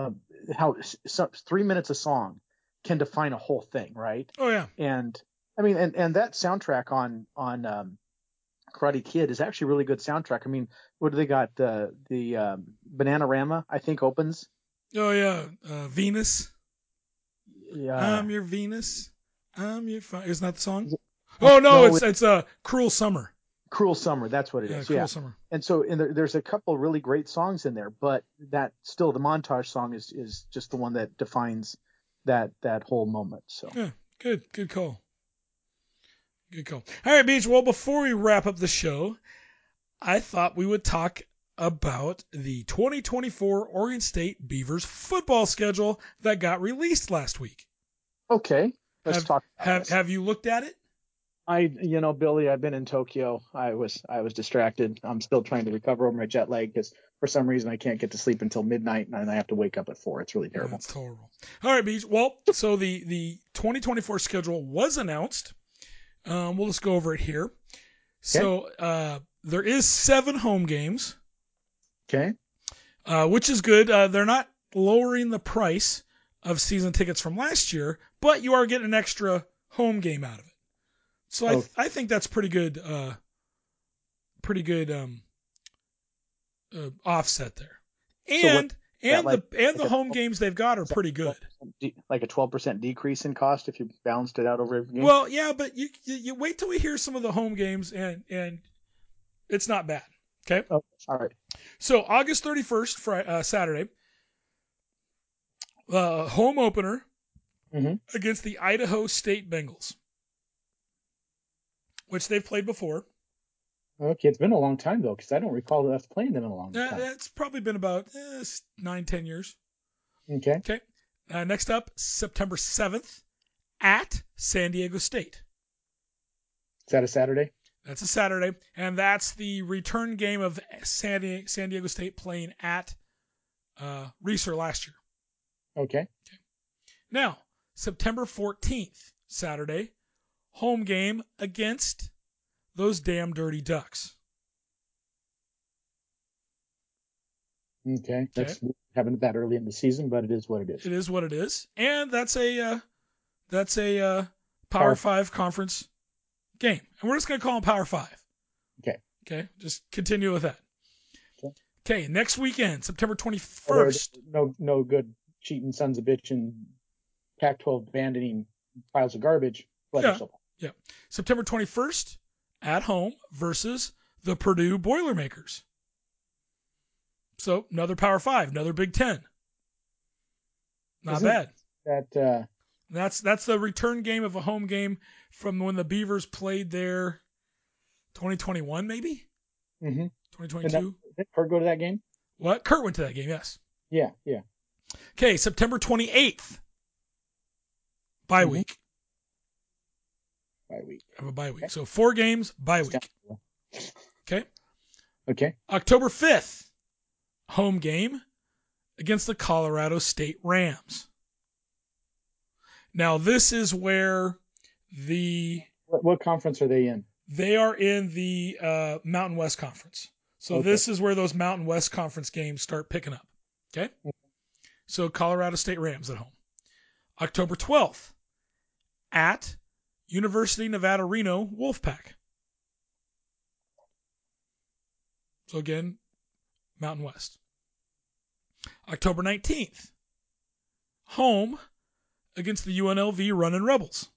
how so, three minutes a song can define a whole thing, right? Oh yeah. And I mean, and, and that soundtrack on on um, Karate Kid is actually a really good soundtrack. I mean, what do they got? The the um, Bananarama, I think, opens. Oh yeah, uh, Venus. Yeah. I'm your Venus. I'm your fire. Isn't that the song? Oh no, No, it's it- it's uh, Cruel Summer. Cruel Summer, that's what it Yeah, is. Cruel Yeah. Summer. And so and there, there's a couple really great songs in there, but that still the montage song is is just the one that defines that that whole moment. So Yeah, good, good call. Good call. All right, Beach. Well, before we wrap up the show, I thought we would talk about the twenty twenty-four Oregon State Beavers football schedule that got released last week. okay, let's have, talk about have this. have you looked at it? I, you know, Billy, I've been in Tokyo. I was, I was distracted. I'm still trying to recover from my jet lag because for some reason I can't get to sleep until midnight and I have to wake up at four. It's really terrible. That's horrible. All right, Beach. Well, so the the twenty twenty-four schedule was announced. Um, we'll just go over it here. So uh, there is seven home games, Okay. uh, which is good. Uh, they're not lowering the price of season tickets from last year, but you are getting an extra home game out of it. So I, Oh. I think that's pretty good, uh, pretty good um, uh, offset there. So what- And that and like- the and like the a home twelve games they've got are pretty good. De- like a twelve percent decrease in cost if you balanced it out over every game. Well, yeah, but you, you you wait till we hear some of the home games and and it's not bad. Okay. Oh, all right. So August thirty-first, Friday, uh, Saturday, uh, home opener Mhm. against the Idaho State Bengals, which they've played before. Okay, it's been a long time though, because I don't recall us playing them in a long Uh, time. it's probably been about eh, nine, ten years. Okay. Okay. Uh, next up, September seventh at San Diego State. Is that a Saturday? That's a Saturday, and that's the return game of San Diego, San Diego State playing at uh, Reser last year. Okay. Now, September fourteenth, Saturday, home game against those damn Dirty Ducks. Okay. That's having it that early in the season, but it is what it is. It is what it is, and that's a uh, that's a uh, Power, Power Five conference game, and we're just gonna call them Power Five. Okay. Okay, just continue with that. Okay. Okay, next weekend, September Are there twenty-first. No, no good cheating sons of bitch and Pac twelve abandoning piles of garbage. Blood Yeah. yourself. Yeah, September twenty-first at home versus the Purdue Boilermakers. So another Power Five, another Big Ten. Not Isn't bad. That uh, That's that's the return game of a home game from when the Beavers played there, twenty twenty-one maybe, mm-hmm. twenty twenty-two. Did Kurt go to that game? What? Kurt went to that game, yes. Yeah, yeah. Okay, September twenty-eighth. Bye Mhm. week. Bye week. Have a bye week. Okay. So four games, bye week. Okay. Okay. October fifth, home game against the Colorado State Rams. Now this is where the What, what conference are they in? they are in the uh, Mountain West Conference. So Okay. this is where those Mountain West Conference games start picking up. Okay? So Colorado State Rams at home. October twelfth at University Nevada Reno Wolfpack. So again, Mountain West. October nineteenth, home against the U N L V Runnin' Rebels.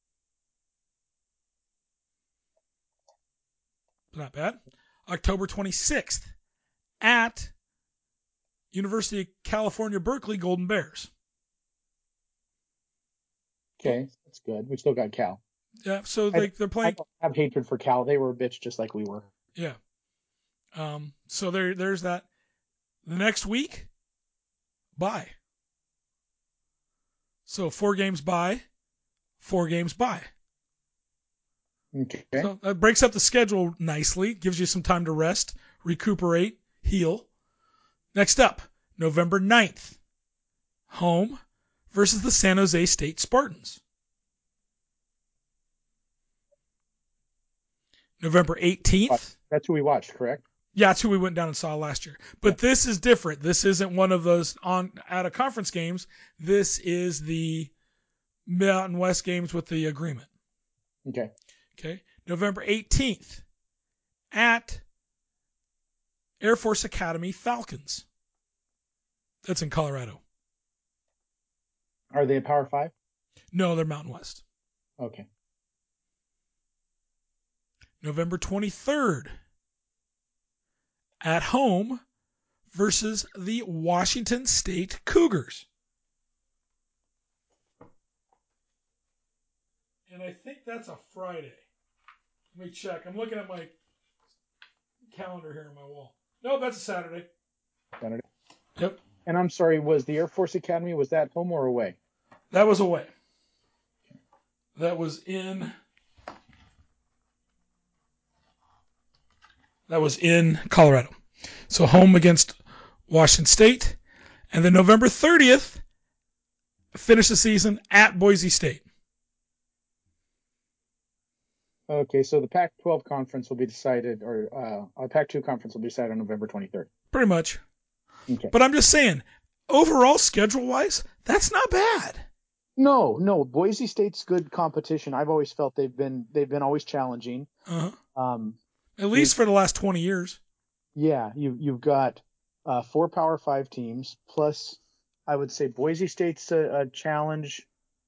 Not bad. October twenty-sixth, at University of California, Berkeley Golden Bears. Okay, that's good. We still got Cal. Yeah, so I- they, they're I playing. don't have hatred for Cal. They were a bitch just like we were. Yeah. Um. So there, there's that. The next week, bye. So four games bye, four games bye. Okay. So that breaks up the schedule nicely, gives you some time to rest, recuperate, heal. Next up, November ninth, home versus the San Jose State Spartans. November eighteenth, That's who we watched, correct? Yeah, that's who we went down and saw last year. But yeah. This is different. This isn't one of those on out of conference games. This is the Mountain West games with the agreement. Okay. Okay. November eighteenth at Air Force Academy Falcons. That's in Colorado. Are they a Power Five? No, they're Mountain West. Okay. November twenty-third at home versus the Washington State Cougars. And I think that's a Friday. Let me check. I'm looking at my calendar here on my wall. No, that's a Saturday. Saturday. Yep. And I'm sorry, was the Air Force Academy, was that home or away? That was away. That was in... That was in Colorado. So home against Washington State. And then November thirtieth, finish the season at Boise State. Okay, so the Pac twelve conference will be decided, or uh, Pac two conference will be decided on November twenty-third. Pretty much. Okay. But I'm just saying, overall, schedule-wise, that's not bad. No, no. Boise State's good competition. I've always felt they've been they've been always challenging. Uh-huh. Um, At least for the last twenty years. Yeah, you you've got uh, four Power Five teams plus, I would say Boise State's a, a challenge.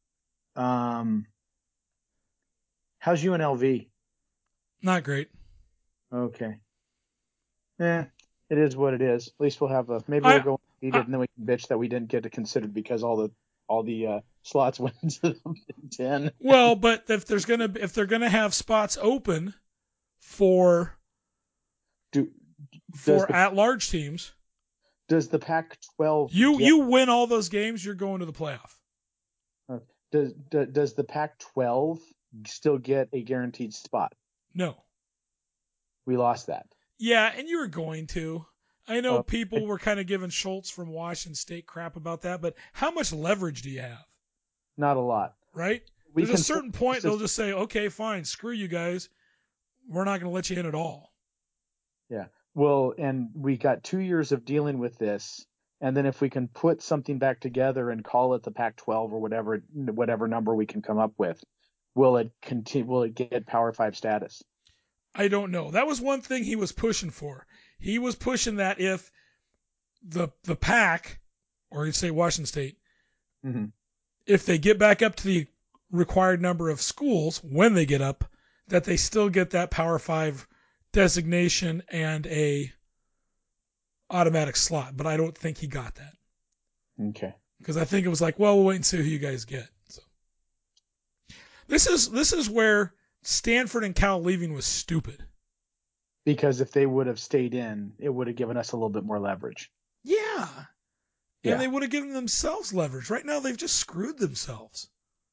Um, how's U N L V? Not great. Okay. Yeah, it is what it is. At least we'll have a maybe I, we'll go eat it and then we can bitch that we didn't get it considered because all the all the uh, slots went into the Big Ten. Well, but if there's gonna if they're gonna have spots open for Do for the, at-large teams, does the Pac twelve you get, you win all those games, you're going to the playoff. uh, does do, does the Pac twelve still get a guaranteed spot? No. We lost that. Yeah, and you were going to. I know uh, people were kind of giving Schultz from Washington State crap about that, but how much leverage do you have? Not a lot. Right? We There's can a certain point they'll just say, okay, fine, screw you guys. We're not going to let you in at all. Yeah. Well, and we got two years of dealing with this, and then if we can put something back together and call it the Pac twelve or whatever whatever number we can come up with, will it continue? Will it get Power Five status? I don't know. That was one thing he was pushing for. He was pushing that if the the Pac, or you'd say Washington State, mm-hmm. if they get back up to the required number of schools when they get up, that they still get that Power Five designation and a automatic slot. But I don't think he got that. Okay. Because I think it was like, well, we'll wait and see who you guys get. So this is this is where Stanford and Cal leaving was stupid. Because if they would have stayed in, it would have given us a little bit more leverage. Yeah. Yeah. And they would have given themselves leverage. Right now, they've just screwed themselves.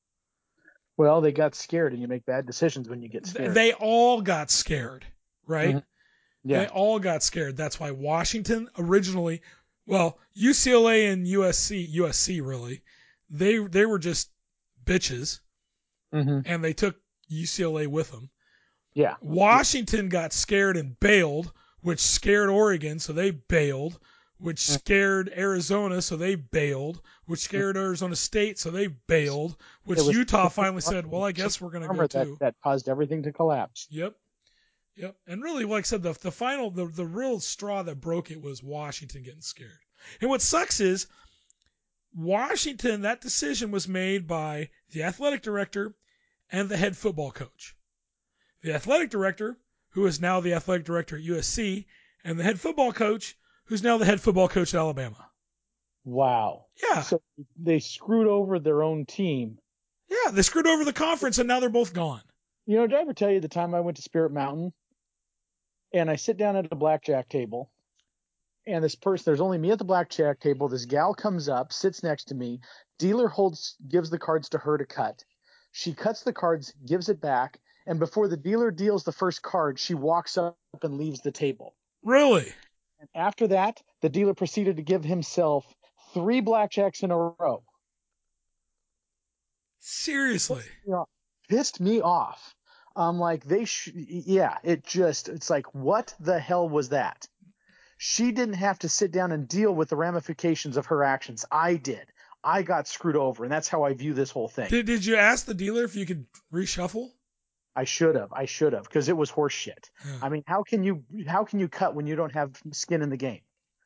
Well, they got scared, and you make bad decisions when you get scared. They all got scared, right? Mm-hmm. Yeah. They all got scared. That's why Washington originally, well, U C L A and U S C, U S C really, they they were just bitches, mm-hmm. and they took U C L A with them. Yeah. Washington got scared and bailed, which scared Oregon, so they bailed, which scared Arizona, so they bailed, which scared Arizona State, so they bailed, which was, Utah finally said, well, I guess we're going to go that, too. That caused everything to collapse. Yep. Yep. And really, like I said, the, the final, the, the real straw that broke it was Washington getting scared. And what sucks is Washington, that decision was made by the athletic director and the head football coach. The athletic director, who is now the athletic director at U S C, and the head football coach, who's now the head football coach at Alabama. Wow. Yeah. So they screwed over their own team. Yeah, they screwed over the conference, and now they're both gone. You know, did I ever tell you the time I went to Spirit Mountain, and I sit down at a blackjack table, and this person, there's only me at the blackjack table. This gal comes up, sits next to me. Dealer holds, gives the cards to her to cut. She cuts the cards, gives it back, and before the dealer deals the first card, she walks up and leaves the table. Really? And after that, the dealer proceeded to give himself three blackjacks in a row. Seriously? You know, pissed me off. I'm like, they, sh- yeah, it just, it's like, what the hell was that? She didn't have to sit down and deal with the ramifications of her actions. I did. I got screwed over, and that's how I view this whole thing. Did Did you ask the dealer if you could reshuffle? I should have. I should have, because it was horse shit. Yeah. I mean, how can you how can you cut when you don't have skin in the game?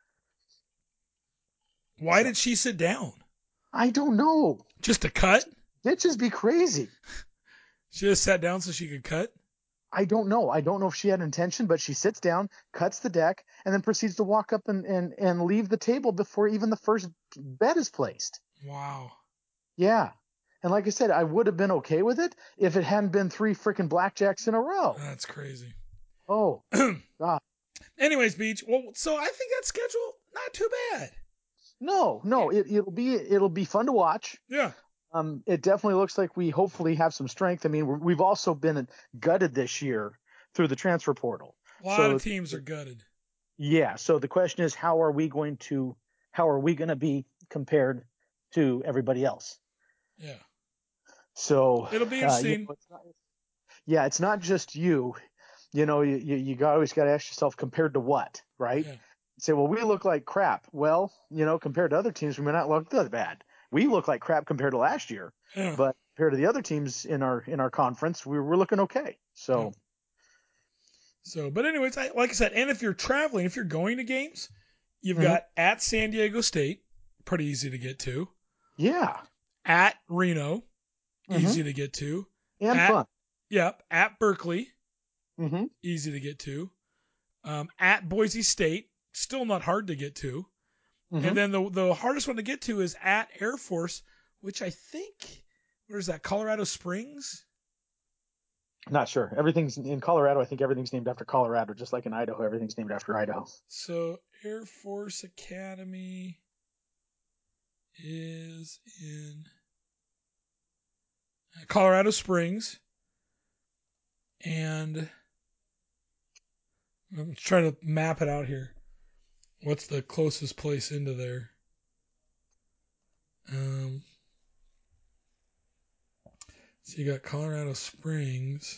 Why So, did she sit down? I don't know. Just to cut? Bitches be crazy. She just sat down so she could cut? I don't know. I don't know if she had intention, but she sits down, cuts the deck, and then proceeds to walk up and, and, and leave the table before even the first bet is placed. Wow. Yeah. And like I said, I would have been okay with it if it hadn't been three freaking blackjacks in a row. That's crazy. Oh, God. Anyways, Beach, well, so I think that schedule, not too bad. No, no, it, it'll be it'll be fun to watch. Yeah. Um, it definitely looks like we hopefully have some strength. I mean, we're, we've also been gutted this year through the transfer portal. A lot so, of teams are gutted. Yeah. So the question is, how are we going to how are we going to be compared to everybody else? Yeah. So it'll be uh, interesting. you know, it's not, yeah, it's not just you. You know, you you, you always got to ask yourself, compared to what, right? Yeah. Say, well, we look like crap. Well, you know, compared to other teams, we may not look that bad. We look like crap compared to last year, Yeah. but compared to the other teams in our in our conference, we we're looking okay. So, yeah. so, but anyways, I, like I said, and if you're traveling, if you're going to games, you've mm-hmm. got at San Diego State, pretty easy to get to. Yeah. At Reno, mm-hmm. easy to get to. And at, fun. Yep. At Berkeley, mm-hmm. easy to get to. Um, at Boise State, still not hard to get to. Mm-hmm. And then the the hardest one to get to is at Air Force, which I think, where's that, Colorado Springs? Not sure. Everything's in Colorado. I think everything's named after Colorado, just like in Idaho, everything's named after Idaho. So Air Force Academy is in Colorado Springs. And I'm trying to map it out here. What's the closest place into there? Um, so you got Colorado Springs.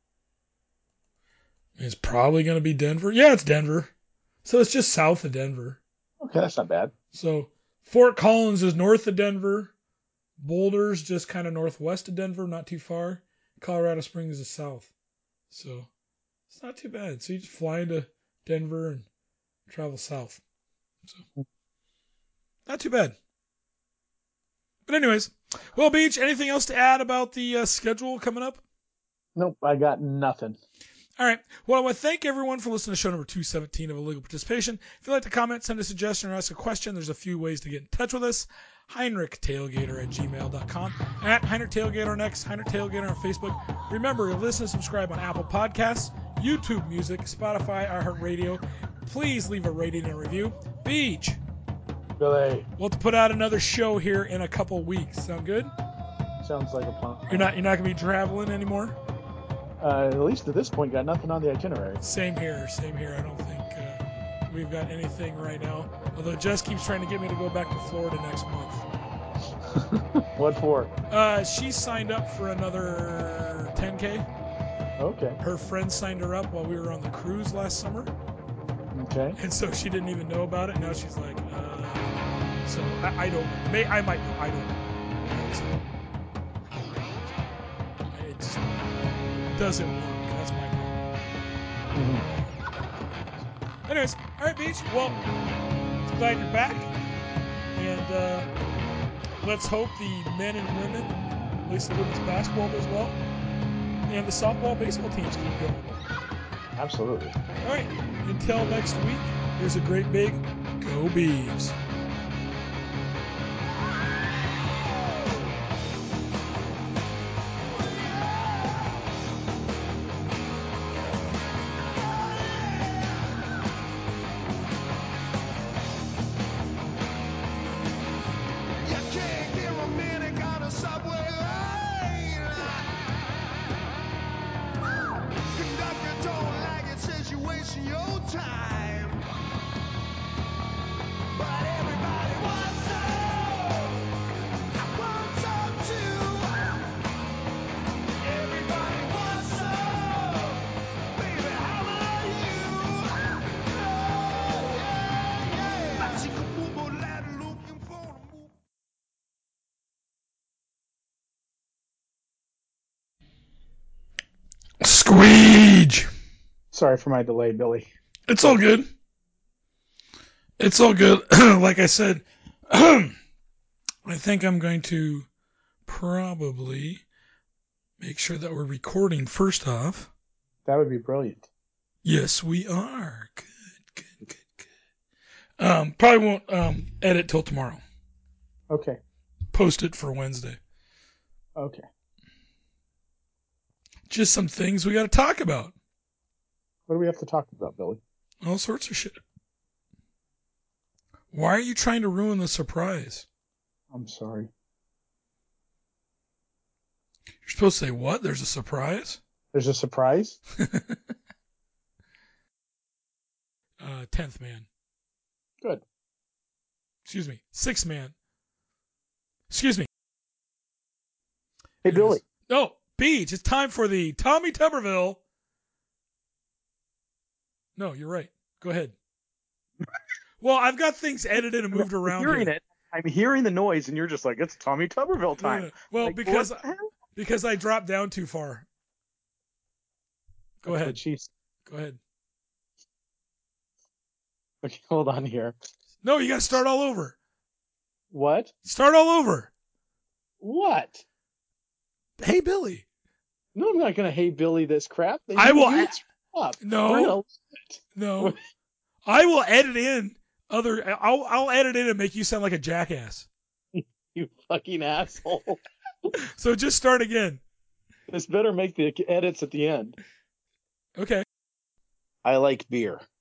It's probably going to be Denver. Yeah, it's Denver. So it's just south of Denver. Okay, that's not bad. So Fort Collins is north of Denver. Boulder's just kind of northwest of Denver, not too far. Colorado Springs is south. So it's not too bad. So you just fly into Denver and travel south. So not too bad. But anyways, well, Beach, anything else to add about the uh, schedule coming up? Nope, I got nothing. All right. Well, I want to thank everyone for listening to show number two seventeen of Illegal Participation. If you'd like to comment, send a suggestion, or ask a question, there's a few ways to get in touch with us. Heinrich Tailgater at gmail dot com. At Heinrich Tailgater on X, Heinrich Tailgater on Facebook. Remember, listen and subscribe on Apple Podcasts, YouTube Music, Spotify, iHeartRadio. Please leave a rating and a review. Beach. Billy. We'll have to put out another show here in a couple weeks. Sound good? Sounds like a plan. You're not, you're not going to be traveling anymore? Uh, at least at this point, got nothing on the itinerary. Same here, same here. I don't think uh, we've got anything right now. Although Jess keeps trying to get me to go back to Florida next month. What for? Uh, she signed up for another ten K. Okay. Her friend signed her up while we were on the cruise last summer. Okay. And so she didn't even know about it. Now she's like, uh, so I, I don't, may, I might, I don't know. So, it just doesn't work. That's my problem. Mm-hmm. Anyways, all right, Beach. Well, glad you're back. And uh, let's hope the men and women, at least the women's basketball does well, and the softball, baseball teams keep going. Absolutely. All right. Until next week, here's a great big Go Beavs. Your time, but Squeege. Sorry for my delay, Billy. It's all good. It's all good. Like I said, I think I'm going to probably make sure that we're recording first off. That would be brilliant. Yes, we are. Good, good, good, good. Um, probably won't um, edit till tomorrow. Okay. Post it for Wednesday. Okay. Just some things we got to talk about. What do we have to talk about, Billy? All sorts of shit. Why are you trying to ruin the surprise? I'm sorry. You're supposed to say what? There's a surprise? There's a surprise? uh, tenth man. Good. Excuse me. Sixth man. Excuse me. Hey, Billy. No, Beach, it's time for the Tommy Tuberville. No, you're right. Go ahead. Well, I've got things edited and moved around I'm hearing here. it. I'm hearing the noise, and you're just like, it's Tommy Tuberville time. No, no. Well, like, because what the hell? because I dropped down too far. Go That's ahead. what she's... Go ahead. Okay, hold on here. No, you got to start all over. What? Start all over. What? Hey, Billy. No, I'm not going to hey Billy this crap. I will. You A- up. no. We're gonna... No. I will edit in other. I'll I'll edit in and make you sound like a jackass. You fucking asshole. So just start again. This better make the edits at the end. Okay. I like beer.